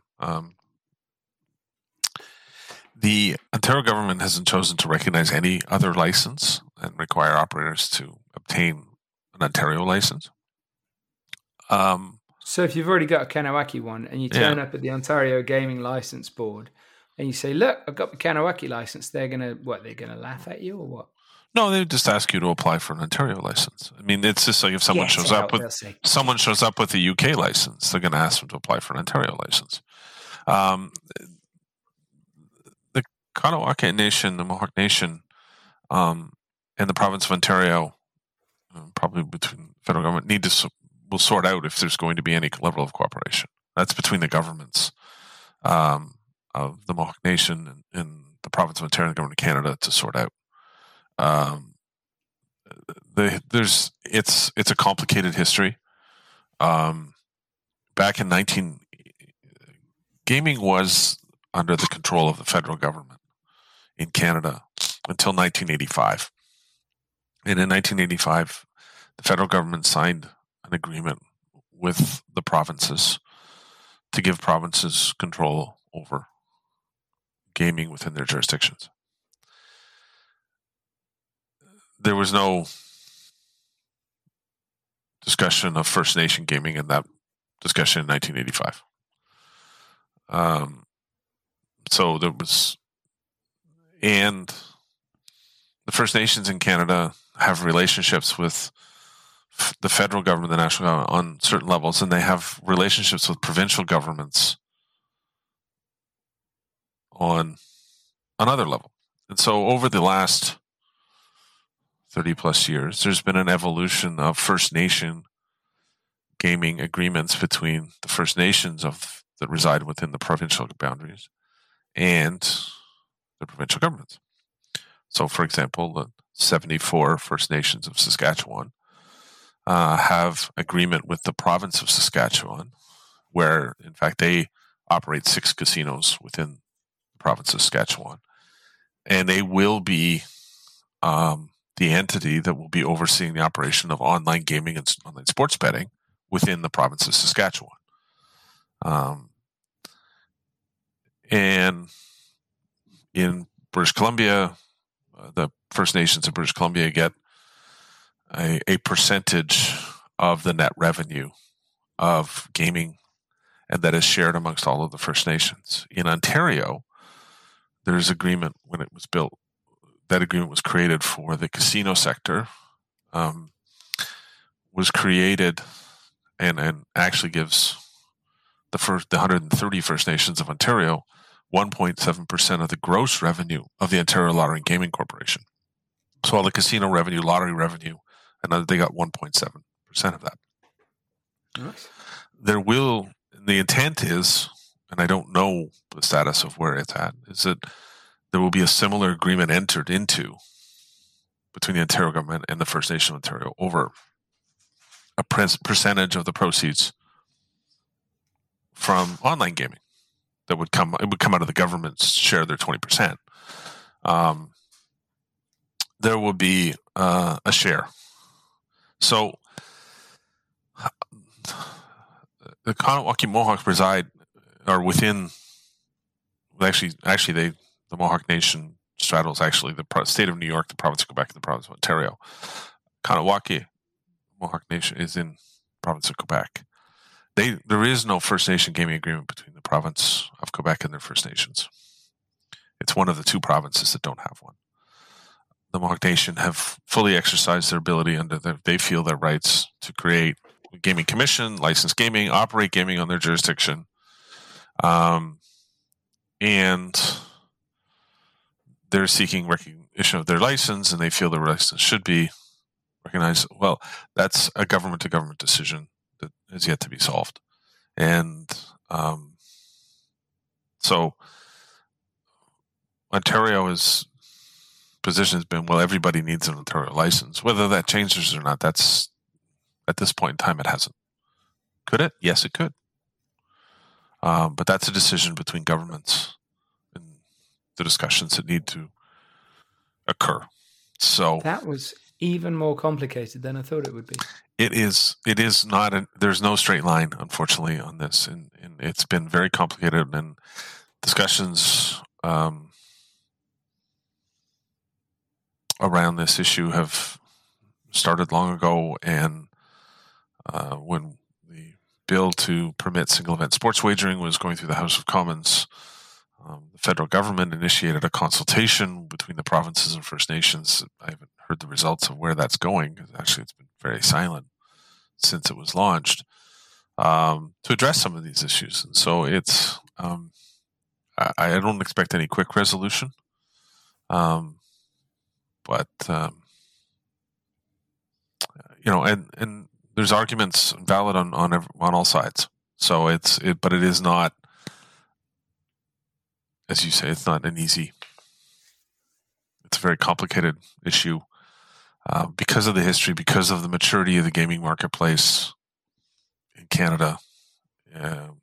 The Ontario government hasn't chosen to recognize any other license and require operators to obtain an Ontario license. So if you've already got a Kanawaki one and you turn up at the Ontario Gaming License Board and you say, "Look, I've got the Kanawaki license," they're gonna laugh at you or what? No, they just ask you to apply for an Ontario license. I mean, it's just like if someone shows up with a UK license, they're going to ask them to apply for an Ontario license. The Kanawaki Nation, the Mohawk Nation, and the province of Ontario, probably between the federal government, will sort out if there's going to be any level of cooperation. That's between the governments of the Mohawk Nation and the province of Ontario and the government of Canada to sort out. It's a complicated history. Back in gaming was under the control of the federal government in Canada until 1985. And in 1985, the federal government signed an agreement with the provinces to give provinces control over gaming within their jurisdictions. There was no discussion of First Nation gaming in that discussion in 1985. So there was, and the First Nations in Canada have relationships with the federal government, the national government on certain levels, and they have relationships with provincial governments on another level. And so over the last 30 plus years, there's been an evolution of First Nation gaming agreements between the First Nations that reside within the provincial boundaries and the provincial governments. So, for example, the 74 First Nations of Saskatchewan have agreement with the province of Saskatchewan, where, in fact, they operate 6 casinos within the province of Saskatchewan. And they will be the entity that will be overseeing the operation of online gaming and online sports betting within the province of Saskatchewan. And in British Columbia, the First Nations of British Columbia get a percentage of the net revenue of gaming, and that is shared amongst all of the First Nations. In Ontario, there's agreement when it was built. That agreement was created for the casino sector, was created and actually gives the 130 First Nations of Ontario 1.7% of the gross revenue of the Ontario Lottery and Gaming Corporation. So all the casino revenue, lottery revenue, and they got 1.7% of that. Nice. The intent is, and I don't know the status of where it's at, is that there will be a similar agreement entered into between the Ontario government and the First Nation of Ontario over a percentage of the proceeds from online gaming that would come. It would come out of the government's share, their 20%. There will be a share. So the Kahnawake Mohawks reside are within. Actually, the Mohawk Nation straddles actually the state of New York, the province of Quebec, and the province of Ontario. Kahnawake Mohawk Nation is in the province of Quebec. There is no First Nation gaming agreement between the province of Quebec and their First Nations. It's one of the two provinces that don't have one. The Mohawk Nation have fully exercised their ability they feel their rights to create a gaming commission, license gaming, operate gaming on their jurisdiction. And they're seeking recognition of their license, and they feel their license should be recognized. Well, that's a government-to-government decision that is yet to be solved. And so Ontario's position has been, well, everybody needs an Ontario license. Whether that changes or not, that's at this point in time, it hasn't. Could it? Yes, it could. But that's a decision between governments and the discussions that need to occur. So that was even more complicated than I thought it would be. It is not. There's no straight line, unfortunately, on this, and it's been very complicated. And discussions around this issue have started long ago. And when the bill to permit single event sports wagering was going through the House of Commons, the federal government initiated a consultation between the provinces and First Nations. I haven't heard the results of where that's going, because actually it's been very silent since it was launched, to address some of these issues. And so it's, I don't expect any quick resolution, but and there's arguments valid on all sides. So but it is not, as you say, it's not an easy. It's a very complicated issue because of the history, because of the maturity of the gaming marketplace in Canada, and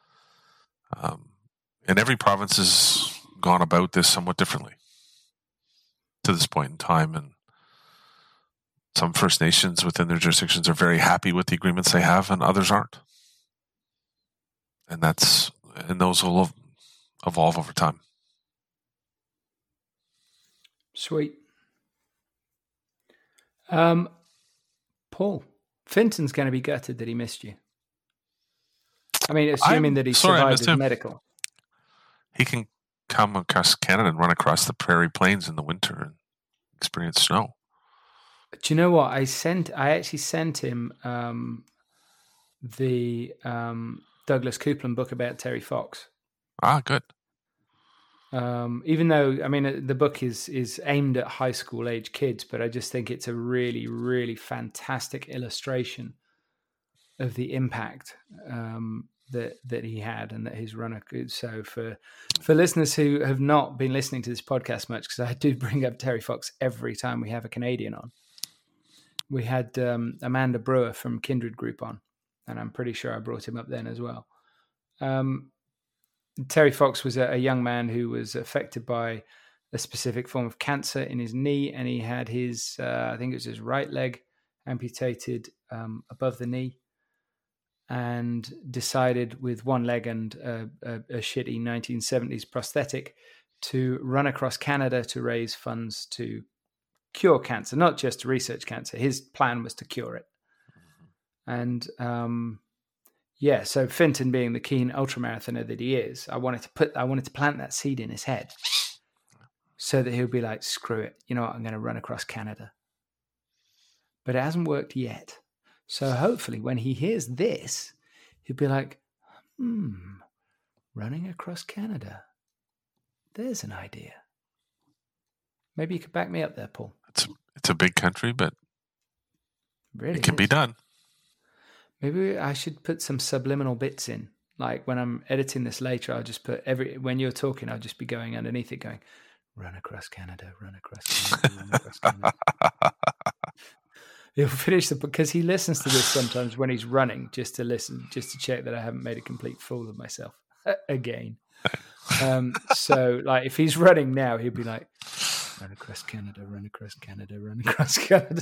every province has gone about this somewhat differently to this point in time. And some First Nations within their jurisdictions are very happy with the agreements they have, and others aren't. And those will evolve over time. Sweet. Paul, Finton's going to be gutted that he missed you. I mean, assuming that he survived his medical. He can come across Canada and run across the prairie plains in the winter and experience snow. Do you know what? I actually sent him the Douglas Coupland book about Terry Fox. Ah, good. Even though, I mean, the book is aimed at high school age kids, but I just think it's a really, really fantastic illustration of the impact that he had and that his runner could. So for listeners who have not been listening to this podcast much, because I do bring up Terry Fox every time we have a Canadian on, we had Amanda Brewer from Kindred Group on, and I'm pretty sure I brought him up then as well. Terry Fox was a young man who was affected by a specific form of cancer in his knee, and he had his, I think it was his right leg, amputated above the knee. and decided with one leg and a shitty 1970s prosthetic to run across Canada to raise funds to cure cancer, not just to research cancer. His plan was to cure it. And so Finton, being the keen ultramarathoner that he is, I wanted to plant that seed in his head so that he'll be like, screw it, you know what, I'm going to run across Canada. But it hasn't worked yet. So hopefully when he hears this, he'll be like, running across Canada. There's an idea. Maybe you could back me up there, Paul. It's a big country, but really it can be done. Maybe I should put some subliminal bits in. Like when I'm editing this later, I'll just put when you're talking, I'll just be going underneath it going, run across Canada, run across Canada, run across Canada. He'll finish because he listens to this sometimes when he's running, just to check that I haven't made a complete fool of myself again. So like if he's running now, he'll be like, run across Canada, run across Canada, run across Canada.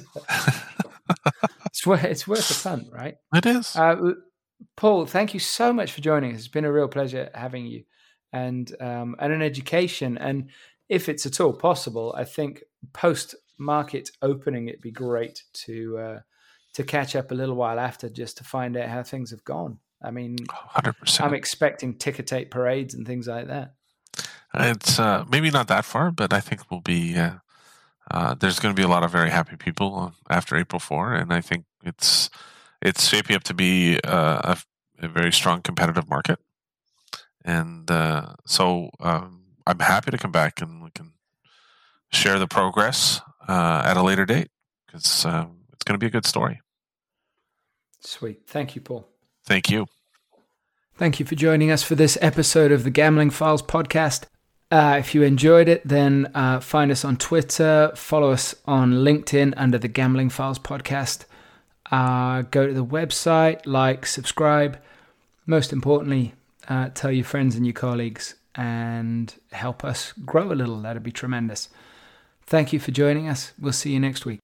It's worth a punt, right? It is. Paul, thank you so much for joining us. It's been a real pleasure having you, and an education. And if it's at all possible, I think post-market opening, it'd be great to catch up a little while after, just to find out how things have gone. I mean, 100%. I'm expecting ticker tape parades and things like that. It's maybe not that far, but I think we'll be. There's going to be a lot of very happy people after April 4, and I think it's shaping up to be a very strong competitive market. And so I'm happy to come back and we can share the progress at a later date, because it's going to be a good story. Sweet. Thank you, Paul. Thank you. Thank you for joining us for this episode of the Gambling Files podcast. If you enjoyed it, then find us on Twitter, follow us on LinkedIn under the Gambling Files podcast. Go to the website, subscribe. Most importantly, tell your friends and your colleagues and help us grow a little. That'd be tremendous. Thank you for joining us. We'll see you next week.